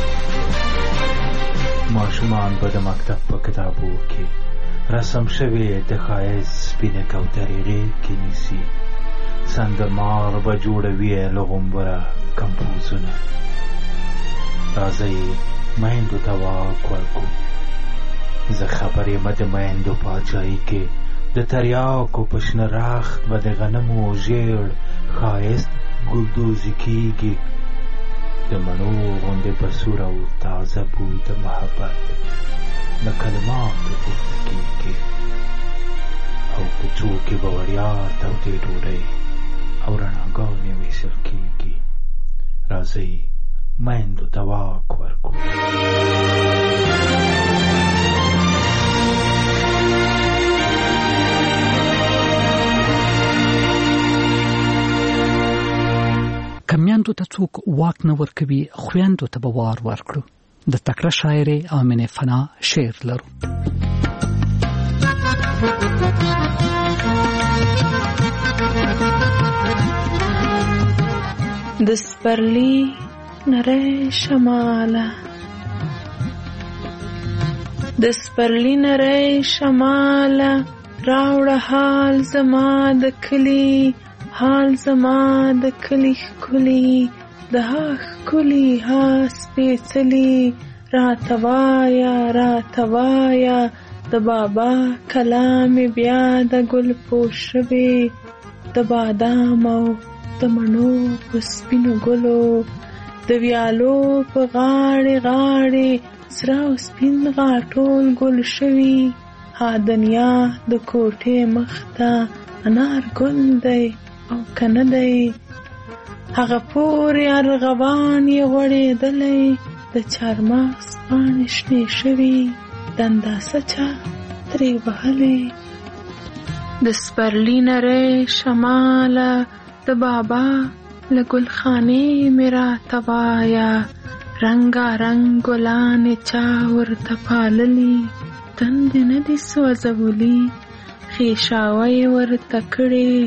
ماشومان به د مکتب په کتابو کې رسم شوې د ښایست سپینې کوترې غېږ کې نیسي. سندرمار به جوړوي له غومبره کمپوزونه. راځئ میندو ته واک ورکړو. زه خبر یم د میندو پاچاهۍ کې د تریاکو په شنه رخت به د غنمو ژیړ ښایست ګلدوزي کېږي. د مڼو غوندې به سور او تازه بوی د محبت له کلماتو پورته کېږي او کوڅو کې به وړیا تودې ډوډۍ او رڼاګانې ویشل کېږي. راځئ میندو ته واک ورکړو. که میندو ته څوک واک نه ورکوي خویندو ته به وار ورکړو. د تکړه شاعرې آمنې فنا شعر لرو. د سپرلی نری شماله د سپرلی نری شماله راوړه حال زما د کلی حال زما د کلی ښکلي د ها ښکلي ها سپېڅلي راته وایه راته وایه د بابا کلام بیا د ګل پوش شوې د بادام او د مڼو په سپینو ګلو د ویالو په غاړې غاړې سره او سپین غاټول ګل شوي ها دنیا د کوټې مخ ته انار ګل دی او کنه دی هغه پورې ارغوان یې غوړېدلی د چارمغز پاڼې شنې شوي د انداسه چا ترې وهلې د سپرلي نری شماله د بابا له ګلخانې مې راته وایه رنګارنګ ګلانې چا ورته پاللي تندې نه دي سوځولي ښېشاوه یې ورته کړې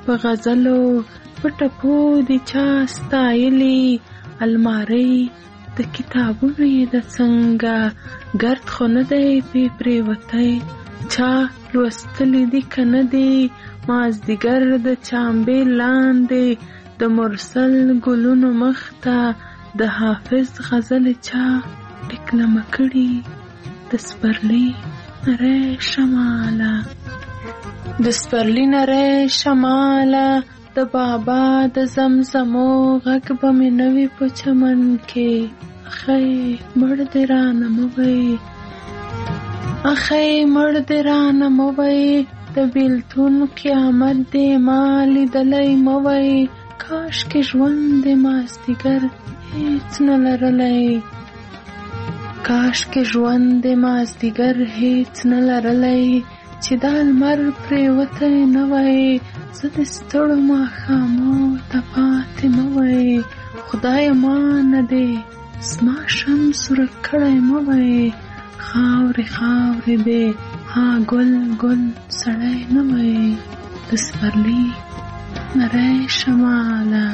په غزلو په ټپو د چا ستایلی المارۍ د کتابونو یې د څنګه ګرد خو نه دی پې پرېوتی چا لوستلی دي که نه دی مازدیګر د چامبې لاندې د مرسل ګلونو مخ ته د حافظ غزل چا ټکلمه کړي د سپرلي نری شماله د سپرلي نری شماله د بابا د زمزمو غږ به مې نه وي په چمن کې اخی مړ دې رانه مه وی اخی مړ دې رانه مه وی د بیلتون قیامت دې ما لیدلی مه وی کاشکې ژوند دې مازدیګر هیڅ نه لرلی کاشکې ژوند دې مازدیګر هیڅ نه لرلی چې دا لمر پرېوتی نه وی زه د ستړو ماښامو ته پاتې مه وی خدایه ما نه دې زما شمس ورک کړی مه وی خاورې خاورې دې ها ګل ګل سړی نه وی د سپرلي نری شماله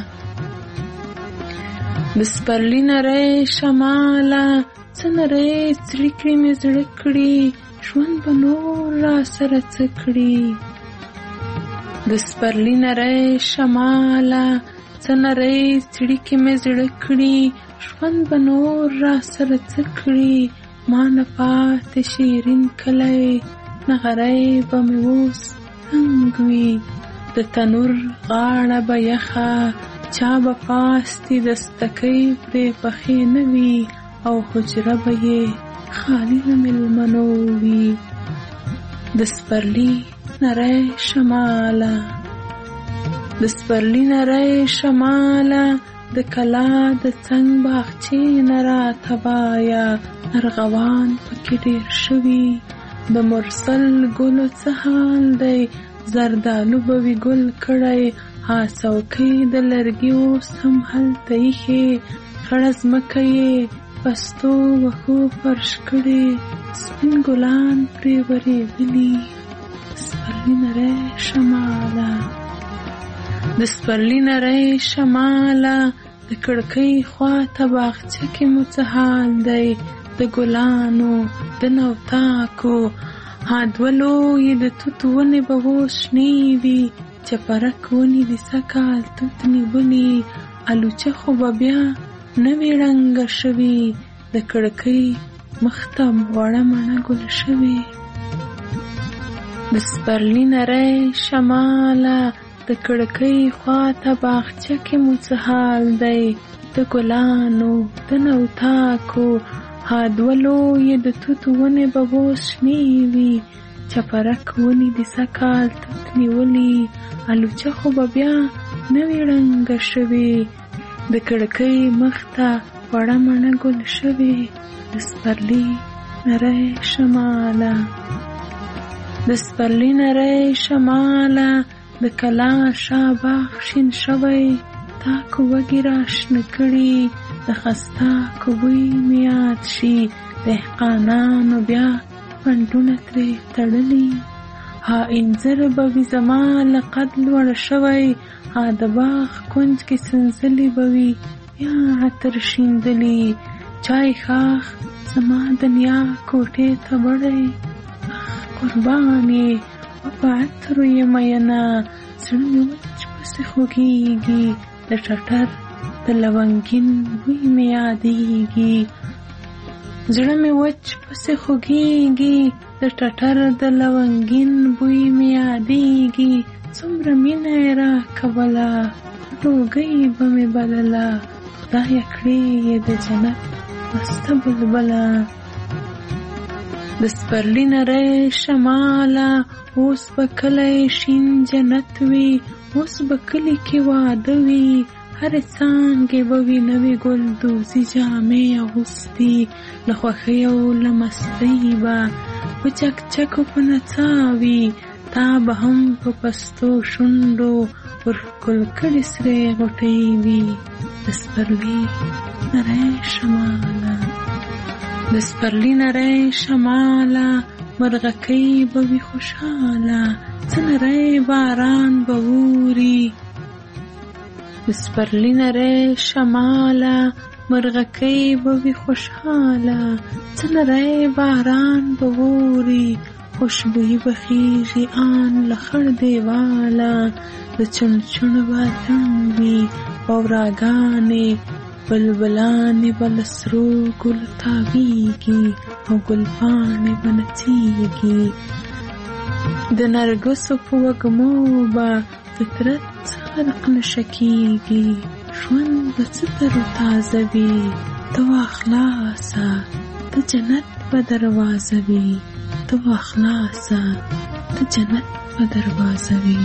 د سپرلي نری شماله څه نری څړیکړې مې زړه کړي ژوند به نور را سره څه کړي د سپرلي نری شماله څه نری څړیکې مې زړه کړي ژوند به نور را سره څه کړي ما نه پاتې شیرین کلی نغری به مې اوس تنګ وي د تنور غاړه به یخه چا به پاستي دستکۍ پرې پخې نه وي او حجره به یې خالي له مېلمنو وي د سپرلي نری شماله د سپرلي نری شماله د کلا د څنګ باغچې نه راته وایه ارغوان پکې ډېر شوي د مرسل ګلو څه حال دی زردالو به وي ګل کړی ها څوکۍ د لرګي اوس هم هلته ایښې خړه ځمکه یې پستو وښو فرش کړې سپین ګلان پرې ورېدلي سپرلي نری شماله د سپرلي نری شماله د کړکۍ خواته باغچه کې مو څه حال دی د ګلانو د نوتاکو ها دوه لویې د توت ونې به اوس شنې وي چپرک ونې د سږکال توت نیولي الوچه خو به بیا نه وي ړنګه شوي د کړکۍ مخ ته وړه مڼه ګل شوې د سپرلي نری شماله د کړکۍ خواته باغچه کې مو څه حال دی د ګلانو د نوتاکو ها دوه لویې د توت ونې به اوس شنې وي چپرک ونې د سږکال توت نیولي الوچه خو به بیا نه وي ړنګه شوې د کړکۍ مخ ته وړه مڼه ګل شوې د سپرلي نری شماله د سپرلي نری شماله د کلا شا باغ شین شوی تاکو وږي راشنه کړي د خستاکو بوی مې یاد شي دهقانانو بیا پنډونه ترې تړلي ها انځر به وي زما له قد لوړ شوی ها د باغ کونج کې سنځلې به وي یا عطر شیندلي چای ښاخ زما د نیا کوټې ته وړی قربان یې په عطرو یې مینه زړه مې وچ پسې خوږېږي د ټټر د لونګین بوی مې یادېږي زړه مې وچ پسې خوږېږي د ټټر د لونګین بوی مې یادېږي څومره مینه یې راکوله ډوګۍ به مې بلله خدایه کړې یې د جنت مسته بلبله د سپرلي نری شماله اوس به کلی شین جنت وي اوس به کلي کې واده وي هرې څانګې به وي نوې ګلدوزي جامې اغوستي له خوښۍ او له مستۍ به په چکچکو په نڅا وي تا به هم په پستو شونډو ورښکل کړې سرې غوټۍ وي د سپرلي نری شماله د سپرلي نری شماله مرغکۍ به وي خوشحاله څنری باران بوري وسپرلی نری شماله مرغکی بوی خوشحاله څنری باران بوري خوشبوئی بخیږي آن لخر دیواله د چون چون باتنوي باوراګانې بلبلانې بلسرو ګل تاویږي او ګلپاڼې بنڅیږي د نرګسو په وږمو به فطرت خلق نشه کیږي ژوند به څه تروتازه وي ته واخلاسه د جنت په دروازه وي ته واخلاسه د جنت په دروازه وي.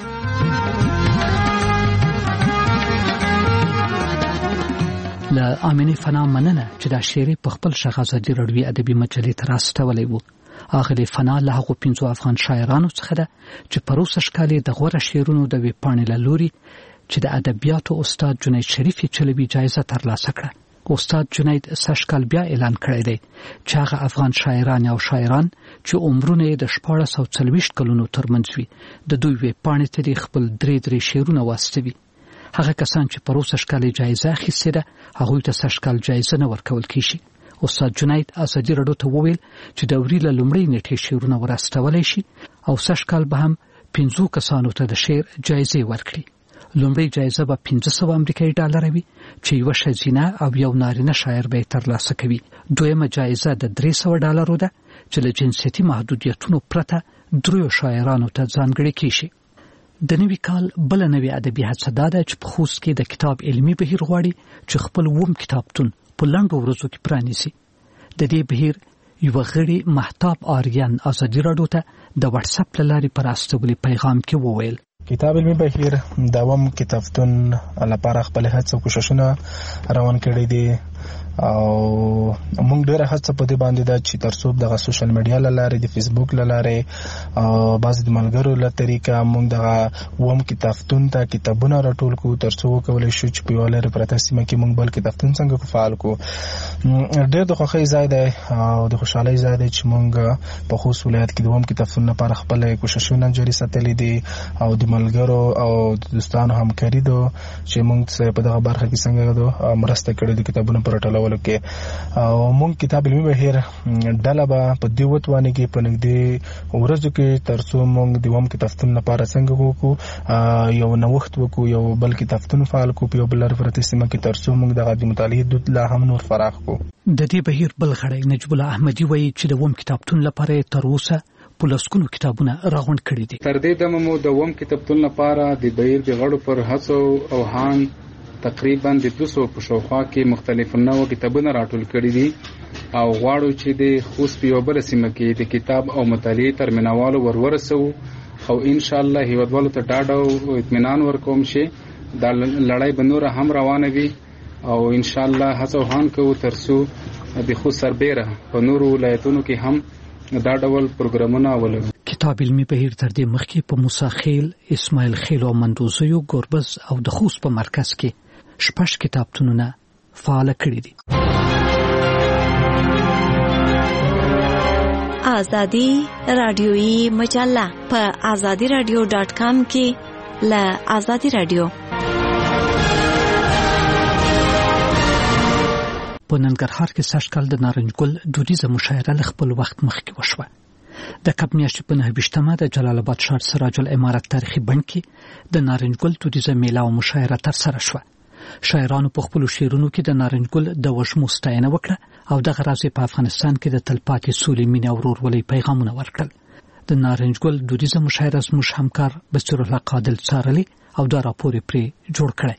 له امینه فنا مننه چې دا شعر په خپل شغازه دی رډوي ادبي مجلې تر راستولې وو. اغلی فنا له هغو پنځو افغان شاعرانو څخه ده چې پروسه شکالې د غوړه شعرونو د وی پاڼې لوري چې د ادبیاتو استاد جنید شریف چلبي جایزه ترلاسه کړه. استاد جنید سشکال بیا اعلان کړی دی چې هغه افغان شاعران او شاعران چې عمرونه د شپږ سوه څلوېښت کلونو ترمنځ وي د دوی وی پاڼې ته خپل درې درې شعرونه واستوي. هغه کسان چې پروسه شکالې جایزه اخیستې ده هغوی ته سشکال جایزه نه ورکول کیږي. استاد جنید ازادي راډیو ته وویل چې د وري له لومړۍ نیټې شعرونه ورستولای شي او سشکال به هم پنځو کسانو ته د شعر جایزه ورکړي. لومړی جایزه به پنځه سوه امریکایي ډالر وي چې یو ښځینه او یو نارینه شاعر به ترلاسه کوي. دویمه جایزه د درې سوه ډالرو ده چې له جنسیتي محدودیتونو پرته دریو شاعرانو ته ځانګړې کیږي. د نوي کال بل نوي ادبي هڅه دا ده چې په خوست کې د کتاب علمي بهیر غواړي چې خپل ووم کتابتون په لنډو ورځو کې پرانیزي. د دې بهیر یو غړي محتاب آریان ازادي راډیو ته د واتس اپ لارې پر استولي پیغام کې وویل کتاب علمي بهیر د ووم کتابتون لپاره خپل هڅه کوششونه روان کړي دي او موږ ډېر هڅه په دې باندې ده چې ترڅو د سوشل میډیا لاره د فیسبوک لاره او بعض د ملګرو له طریقه موږ د ووم کتابتون ته کتابونه راټول کوو ترڅو وکولای شو چې په ولر پرته سیمه کې موږ بل کتابتون څنګه فعال کوو. ډېر د خوښۍ ځای دی او د خوشحالۍ ځای دی چې موږ په خوست ولایت کې د ووم کتابتون لپاره خپل کوششونه جاري ساتلي دي او د ملګرو او د دوستانو همکاري ده چې موږ سره په دغه برخه کې څنګه مرسته کړې د کتابونو پر ټولولو کې او موږ کتاب علمي بهیر ډله به په دې وتوانه کې په نږدې ورځو کې ترڅو موږ د ووم کتابتون لپاره څنګه وکړو یو نوښت وکړو یو بل کتابتون فعال کړو په یو بل پرته سیمه کې ترڅو موږ د مطالعې دود لا هم نور فراخ کړو. د دې بهیر بل غړی نجیب الله احمدي وایي چې د ووم کتابتون لپاره تر اوسه پولیسکونو کتابونه راغونډ کړي دي. تر دې دمه مو د ووم کتابتون لپاره د بهیر د غړو پر هڅو او هان تقریبا د دوه سوه په شاوخوا کې مختلف نوو کتابونه راټول کړي دي او غواړو چې د خوست په یو بل سیمه کې د کتاب او مطالعې ترمنوالو ورورسو او ان شاء الله هیوادوالو ته ډاډ او اطمینان ورکوم چې دا لړۍ به نور هم روانه وي او ان شاء الله هڅه وهان کوو ترڅو د خوست سربېره په نورو ولایتونو کې هم دا ډول پروګرامونه ولرو. کتاب علمي بهیر تر دې مخکې په موسی خیل، اسماعیل خیل او مندوزیو، ګوربز او د خوست په مرکز کې شپږ کتابتونونه فعال کړي دي. آزادی رادیویی مجله په آزادی رادیو ډاټ کام کې ل آزادی رادیو. په ننګرهار کې سږکال د نارنجګل دودیزه مشاعره له خپل وخت مخکې وشوه. د کب میاشتې په نهه ویشتمه د جلال آباد ښار سراج العمارت تاریخي بڼ کې د نارنجګل دودیزه میله او مشاعره ترسره شوه. شاعرانو په خپلو شعرونو کې د نارنجګل د وږمو ستاینه وکړه او دغه راز په افغانستان کې د تلپاتې سولې، مینې او ورورولۍ پیغامونه ورکړل. د نارنجګل دودیزه مشاعره زموږ همکار بصیر الله قادل څارلې او دا راپور یې پرې جوړ کړی.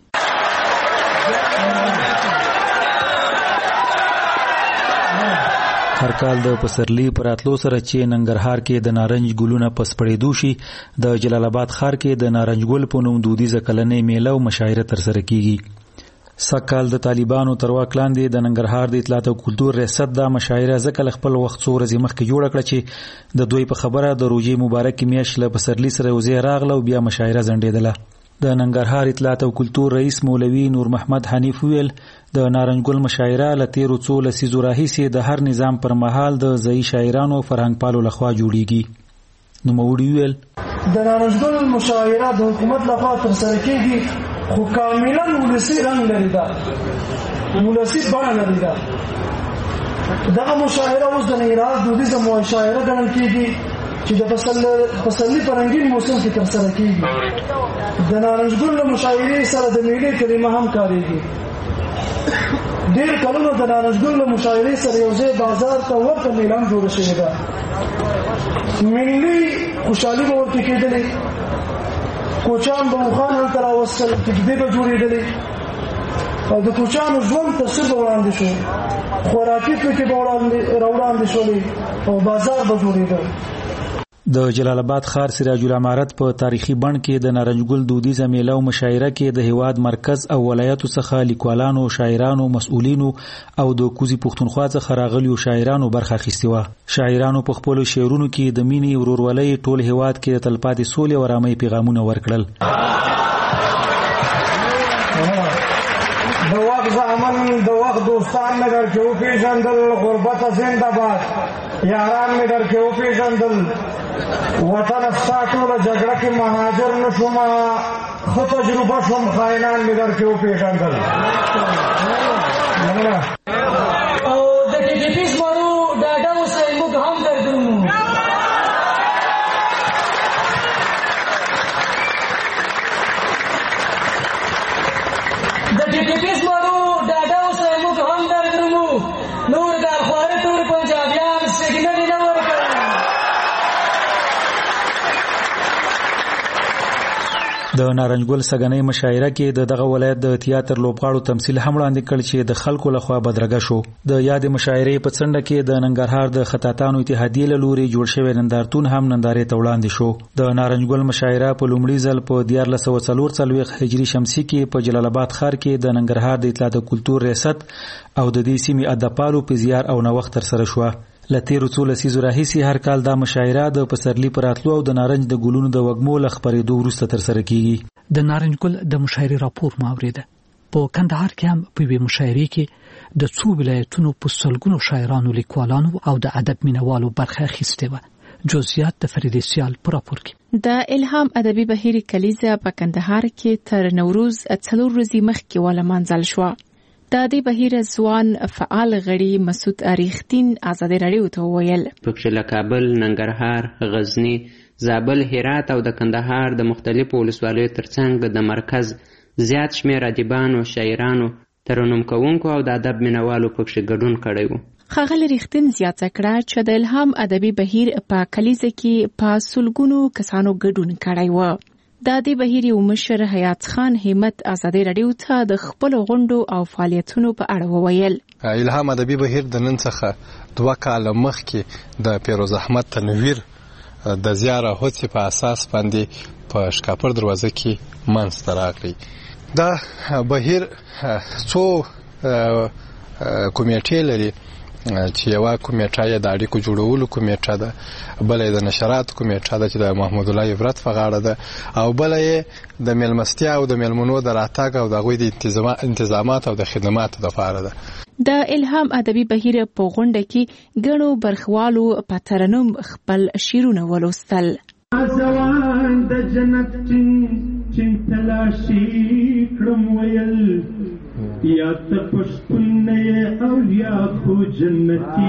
هر کال د پسرلی پر اتلو سره چې ننګرهار کې د نارنج ګلونه پس پړېدو شي، د جلال آباد ښار کې د نارنج ګل په نوم دودیزه کلنۍ میله او مشاعره ترسره کیږي. سږکال د طالبانو تر واک لاندې د ننګرهار د اطلاعات او کلتور ریاست دا مشاعره ځکه خپل وخت څو ورځې مخکې جوړه کړه چې د دوی په خبره د روژې مبارکې میاشت له پسرلی سره یوځای راغله او بیا مشاعره ځنډېدله. د ننګرهار اطلاعات او کلتور رئیس مولوي نور محمد حنیف ویل د نارنجګل مشاعره له تیرو څو لسیزو راهیسې د هر نظام پر مهال د ځایي شاعرانو فرهنګ پالو لخوا جوړیږي. نوموړي ویل د نارنجګل مشاعره د حکومت لخوا ترسره کیږي خو کاملا ولسی رنګ لري دا ولسی بڼه لري دا دغه مشاعره اوس د نړیوال دودیزه مشاعره ګڼل کیږي چې د فصل فصلي فرنګین موسم کې ترسره کیږي د نارنجګل مشاعره سره د میلې کلمه هم کاریږي ډېر کلونه د نارنجګل مشاعره سره یو ځای بازار ته ورته میلان جوړ شوی دی ملي خوشحالي به ورته کېدلې کوچان به وخان هلته راوستل کېږدۍ به جوړېدلې او د کوچانو ژوند تصویر به وړاندې شو خوراکي توکي به راوړاندې شولې او بازار به جوړېده د جلال آباد ښار سراج العمارت په تاریخي بڼ کې د نارنجګل دودیزه میله او مشاعره کې د هیواد مرکز او ولایتو څخه لیکوالانو، شاعرانو، مسؤلینو او د کوزي پښتونخوا څخه راغلیو شاعرانو برخه اخیستې وه. شاعرانو په خپلو شعرونو کې د مینې، ورورولۍ، ټول هیواد کې د تلپاتې سولې او آرامۍ پیغامونه ورکړل. د وخت زامن د وخت دوستان مې در کې وپېژندل، غربت زنده‌باد یاران مې در کې وپېژندل، وطن ستا ټوله جګړه کې مهاجر نه شومه، ښه تجربه شوم، خاینان مې در کې وپېژندل. او د ټي ټي پي زمرو ډاډه اوسئ، موږ هم دردونو. د ټي ټي پي زمرو ډاډه اوسئ، موږ هم دردونو. نور د خواره ټول پنجابیان سګنل نه ورکړل. د نارنجګل سګنۍ مشاعره کې د دغه ولایت د تیاتر لوبغاړو تمثيل هم وړاندې کړ چې د خلکو لخوا بدرګه شو. د یاد مشاعرې په څنډه کې د ننګرهار د خطاطانو اتحادیې له لوري جوړ شوی نندارتون هم نندارې ته وړاندې شو. د نارنجګل مشاعره په لومړي ځل په دیارلس سوه څلور څلوېښت هجري شمسي کې په جلال آباد ښار کې د ننګرهار د اطلاعات او کلتور ریاست او د دې سیمې ادبپالو په زیار او نوښت ترسره شوه. له تیرو څو لسیزو راهیسې هر کال دا مشاعره د پسرلي په راتلو او د نارنج د ګلونو د وږمو له خپرېدو وروسته ترسره کیږي. د نارنجګل د مشاعرې راپور مو اورېده. په کندهار کې هم په یوې مشاعرې کې د څو ولایتونو په سلګونو شاعرانو، لیکوالانو او د ادب مینوالو برخه اخیستې وه. جزئیات د فریدې سیال په راپور کې. د الهام ادبي بهیر کلیزه په کندهار کې تر نوروز څلور ورځې مخکې ولمانځل شوه. د دې بهیر ځوان فعال غړي مسعود اریختین آزادي راډیو ته وویل پکې له کابل، ننګرهار، غزنی، زابل، هرات او د کندهار د مختلفو ولسوالیو ترڅنګ د مرکز زیات شمېر ادیبانو، شاعرانو، ترنم کوونکو او د ادب مینوالو پکې ګډون کړی و. ښاغلی ریښتین زیاته کړه چې د الهام ادبي بهیر په کلیزه کې په سلګونو کسانو ګډون کړی و. د دې بهیر یو مشر حیات خان همت آزادي راډیو ته د خپل غونډو او فعالیتونو په اړه وویل. الهام ادبي بهیر د نن څخه دوه کاله مخکې د پیروز احمد تنویر د زیاره هڅې په اساس باندې په شکاپور دروازه کې منځته راغلی. دا بهیر څو کمیټې لري چې یو کمیټه یې د اړیکو جوړولو کمیټه ده، بل یې د نشرات کمیټه ده چې د محمود الله عبرت په غاړه ده، او بل یې د میلمستیا او د میلمنو د راتګ او د هغوی د انتظامات او د خدماتو لپاره ده. د الهام ادبي بهیر په غونډه کې ګڼو برخوالو په ترنم خپل شعرونه ولوستل. ځوان د جنت چې تلاشي کړم ویل یا ته پښتون نه او یا خو جنتي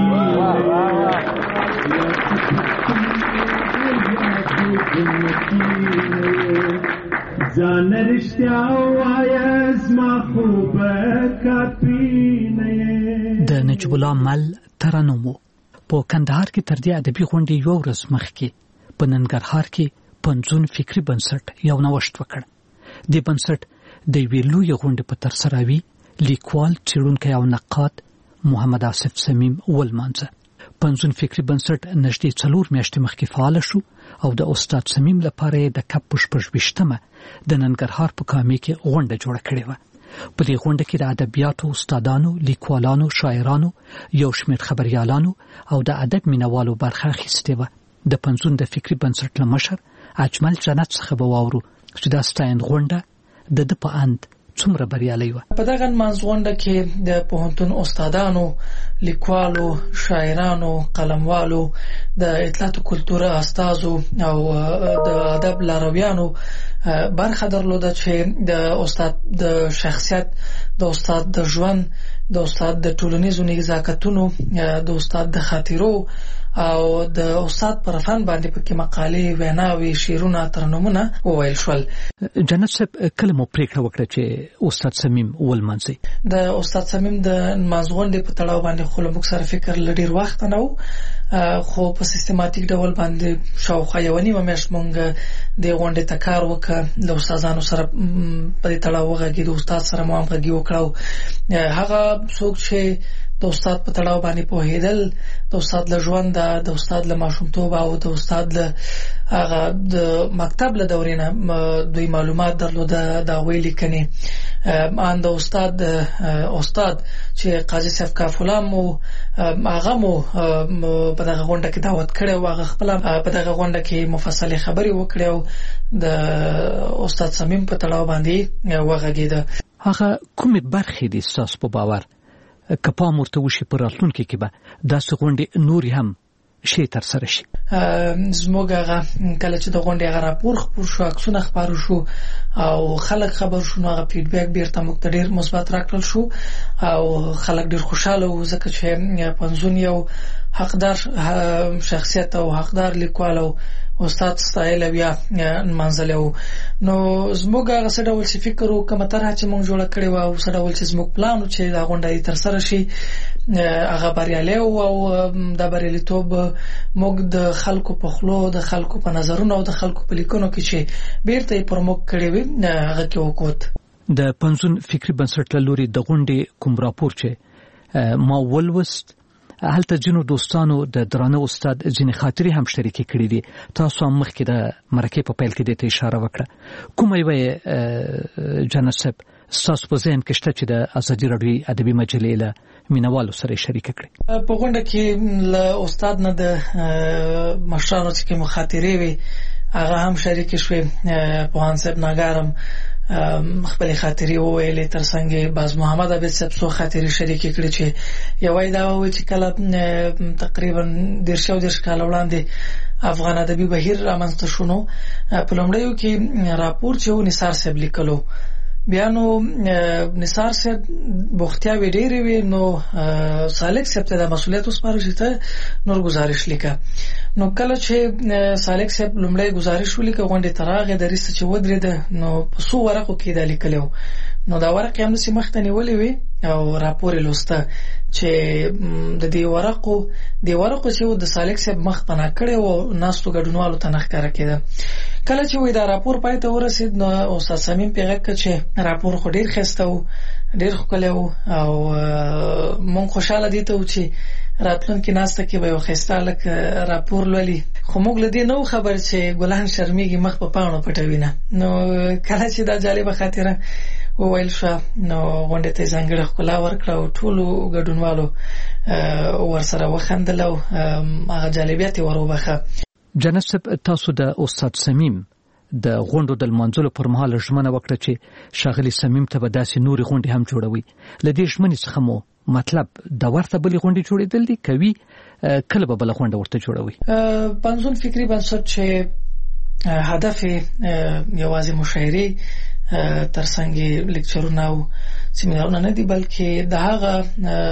ځان رښتیا وایه زما خو به کافي نه. د نجیب الله مل ترنم په کندهار کې تر دې ادبي غونډې یو ورځ مخکې په ننګرهار کې پنځون فکري بنسټ یو نوښت وکړ. دې بنسټ د یوې لویې غونډې په ترسره لیکوال، څېړونکی او نقاد محمد آصف صمیم ولمانځه. پنځون فکري بنسټ نږدې څلور میاشتې مخکې فعال شو او د استاد صمیم لپاره د کپ په شپږ ویشتمه د ننګرهار په کامې کې غونډه جوړه کړې وه. په دې غونډه کې د ادبیاتو استادانو، لیکوالانو، شاعرانو، یو شمېر خبریالانو او د ادب مینوالو برخه اخیستې وه. د پنځون د فکري بنسټ له مشر اجمل جنت څخه به واورو چې دا ستاین غونډه د ده په اند څومره بریالي و. په دغه منځغونډه کې د پوهنتون استادانو، لیکوالو، شاعرانو، قلموالو، د اطلاعات او کلتور استازو او د ادب لارویانو برخه درلوده چې د استاد د شخصیت، د استاد د ژوند، د استاد د ټولنیزو نزاکتونو، د استاد د خاطرو او د استاد پر فن باندې پکې مقالې، ویناوي، شعرونه، ترنمونه وویل شول. جنت صاحب کله مو پریکړه وکړه چې استاد صمیم ولمانځي؟ د استاد صمیم د منځغونډې په تړاو باندې خو موږ سره فکر ل ډیر وخت نه و، خو په سیستماتیک ډول باندې شاوخوا یو نیمه میاشت مونږ د غونډې ته کار وکړ، د استادانو سره په دې تړاو وغږېدو، د استاد سره مو همغږي وکړو. هغه څوک چې د استاد په تړاو باندې پوهېدل، د استاد له ژونده، د استاد له ماشومتوب او د استاد له هغه د مکتب له دورې نه دوی معلومات درلوده، د هغوی لیکنې ان د استاد استاد چې قاضي صاحب کافولا مو هغه مو په دغه غونډه کې دعوت کړی و، هغه خپله په دغه غونډه کې مفصلې خبرې وکړې او د استاد صمیم په تړاو باندې وغږېده. هغه کومې برخې دي ستاسو په باور که پام ورته وشي په راتلونکي کې به داسې غونډې نورې هم شي ترسره شي؟ زموږ هغه کله چې د غونډې هغه راپور خپور شو، عکسونه خپاره شو او خلک خبر شو، نو هغه فیډبیک بیرته موږ ته ډېر مثبت راکړل شو او خلک ډېر خوشحاله وو، ځکه چې پنځون یو حقدار شخصیت او حقدار لیکوال او استاد ستایل بیا منځله و. نو زموږ هغه څه ډول چې فکر و، کومه طرحه چې موږ جوړه کړې وه او څه ډول چې زموږ پلان و چې دا غونډه ترسره شي، هغه بریالی و او دا بریالیتوب موږ د خلکو په خولو، د خلکو په نظرونو او د خلکو په لیکنو کې چې بیرته یې پر موږ کړې وي هغه کې وکوت. د پنځون فکري بنسټ له لوري د غونډې کوم راپور چې ما ولوست، هلته ځینو دوستانو د درانه استاد ځینې خاطرې هم شریکې کړې دي. تاسو هم مخکې د مرکې په پیل کې دې ته اشاره وکړه. کومه یوه جنت صاحب ستاسو په ذهن کې شته چې د ازادي راډیوي ادبي مجلې له مینوالو سره شریکه کړي؟ په غونډه کې له استاد نه د مشرانو چې کومې خاطرې وي هغه هم شریکې شوې. پوهاند صاحب ناګارم خپل خاطرې وویلې، ترڅنګ باز محمد عبید صاحب څو خاطرې شریکې کړې چې یوه دا وایي چې کله تقریبا دېرش او دېرش کاله وړاندې افغان ادبي بهیر رامنځته شو، نو په لومړیو کې راپور چې و نثار صاحب لیکلو، بیا نو نثار صاحب بوختیاوې ډېرې وې، نو سالک صاحب ته د مسؤلیت وسپارل چې ته نور گزارش لیکه. نو کله چې سالک صاحب لومړی گزارش ولیکه، غونډې ته راغی، دریځ چې ودرېده، نو په څو ورقو کې دا لیکلی و، نو دا ورقې همداسې مخ ته نیولې وې او راپور یې لوسته چې د دې ورقو دې ورقو چې و د سالک صاحب مخ پناه کړی و او ناستو ګډونوالو ته نه ښکاره کېده. کله چې وایي دا راپور پای ته ورسېد، نو استاد صمیم پې غږ کړ چې راپور خو ډېر ښایسته و، ډېر ښکلی و او مونږ خوشحاله دي ته و چې راتلونکي ناسته کې به یو ښایسته هلک راپور لولي. خو موږ له دې نه و خبر چې ګلان شرمېږي مخ په پاڼو پټوي نه. نو کله چې دا جالبه خاطره وویل شوه، نو غونډې ته یې ځانګړې ښکلا ورکړه او ټولو ګډونوالو ورسره وخندل او هغه جالبیت یې ور وبخه. جنت صاحب، تاسو د استاد صمیم د غونډو د لمانځلو پر مهال ژمنه وکړه چې ښاغلي صمیم ته به داسې نورې غونډې هم جوړوي. له دې ژمنې څخه مو مطلب د ورته بلې غونډې جوړېدل دي؟ کوي کله به بله غونډه ورته جوړوي؟ پنځون فکري بنسټ چې هدف یوازې مشاعرې ترڅنګ لیکچرونه او سیمینارونه نه دي، بلکې د هغه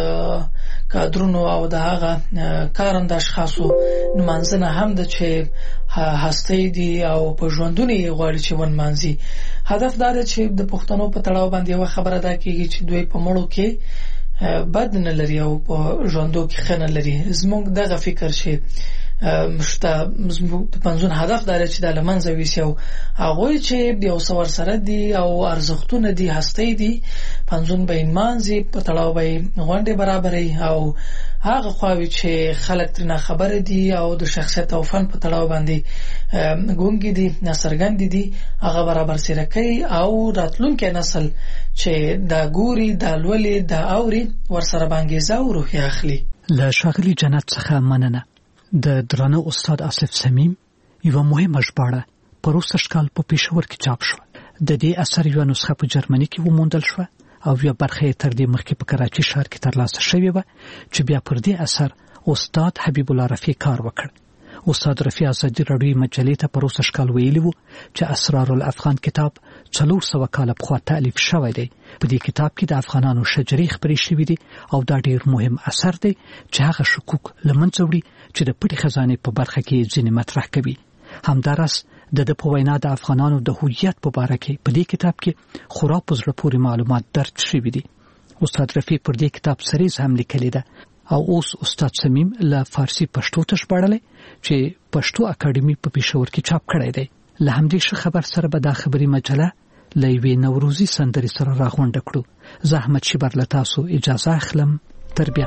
کادرونو او د هغه کارنده اشخاصو نمانځنه هم ده چې هسته‌ای دي او په ژوندونه یې غواړي چې ونمانځي. هدف دا ده چې د پښتنو په تړاو باندې یوه خبره دا کېږي چې دوی په مړو کې بد نه لري او په ژوندو کې ښه نه لري. زموږ دغه فکر چې شته، زموږ د پنځون هدف دا دی چې دا له منځه یوسي او هغوی چې یو څه ورسره دي او ارزښتونه دي، هسته‌ای دي، پنځون به یې نمانځي، په تړاو به یې غونډې برابروي او هغه خواوې چې خلک ترې ناخبره دي او د شخصیت او فن په تړاو باندې ګونګې دي، ناڅرګندې دي، هغه برابر سره کوي او راتلونکی نسل چې دا ګوري، دا لولي، دا اوري، ورسره بانګیزه او روحیه اخلي. له ښاغلي جنت څخه مننه. د درانه استاد آصف صمیم یوه مهمه ژباړه په روسش کال په پېښور کې چاپ شوه. د دې اثر یو نسخه په جرمني کې وموندل شو او یو برخه تر دې مخکې په کراچي ښار کې ترلاسه شوې و چې بیا پر دې اثر استاد حبیب الله رفیع کار وکړ. استاد رفیع ازادي راډیو مجلې ته پر اوسه شکل ویلی وو چې اسرار الافغان کتاب څلور سوه کاله پخوا تألیف شوی دی. په دې کتاب کې د افغانانو شجرې خبرې شوې دي او دا ډیر مهم اثر دی چې هغه شکوک له منځه وړي چې د پټې خزانې په برخه کې ځینې مطرح کوي. همدارس د د په وینا د افغانانو د هویت په اړه کې په دې کتاب کې خورا په زړه پورې معلومات درج شوي دي. استاد رفیع پر دې کتاب سریز هم لیکلی ده او اوس استاد سمیم له فارسی پښتو ته ژباړلی چې پښتو اکاډمي په پېښور کې چاپ کړی دی. له همدې ښه خبر سره به دا خبري مجله له یوې نوروزي سندرې سره راغونډه کړو. زه احمد شیبر له تاسو اجازه اخلم. تر بیا.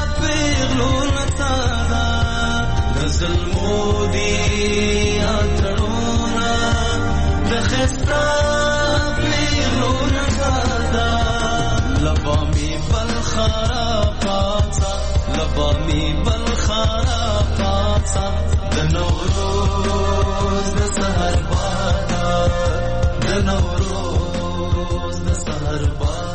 ظلمو دی اتر خستا پیرون زادا لبامی بلخارا پاتا لبامی بلخارا پاتا د نوروز د سحر بادا د نوروز د سحر بادا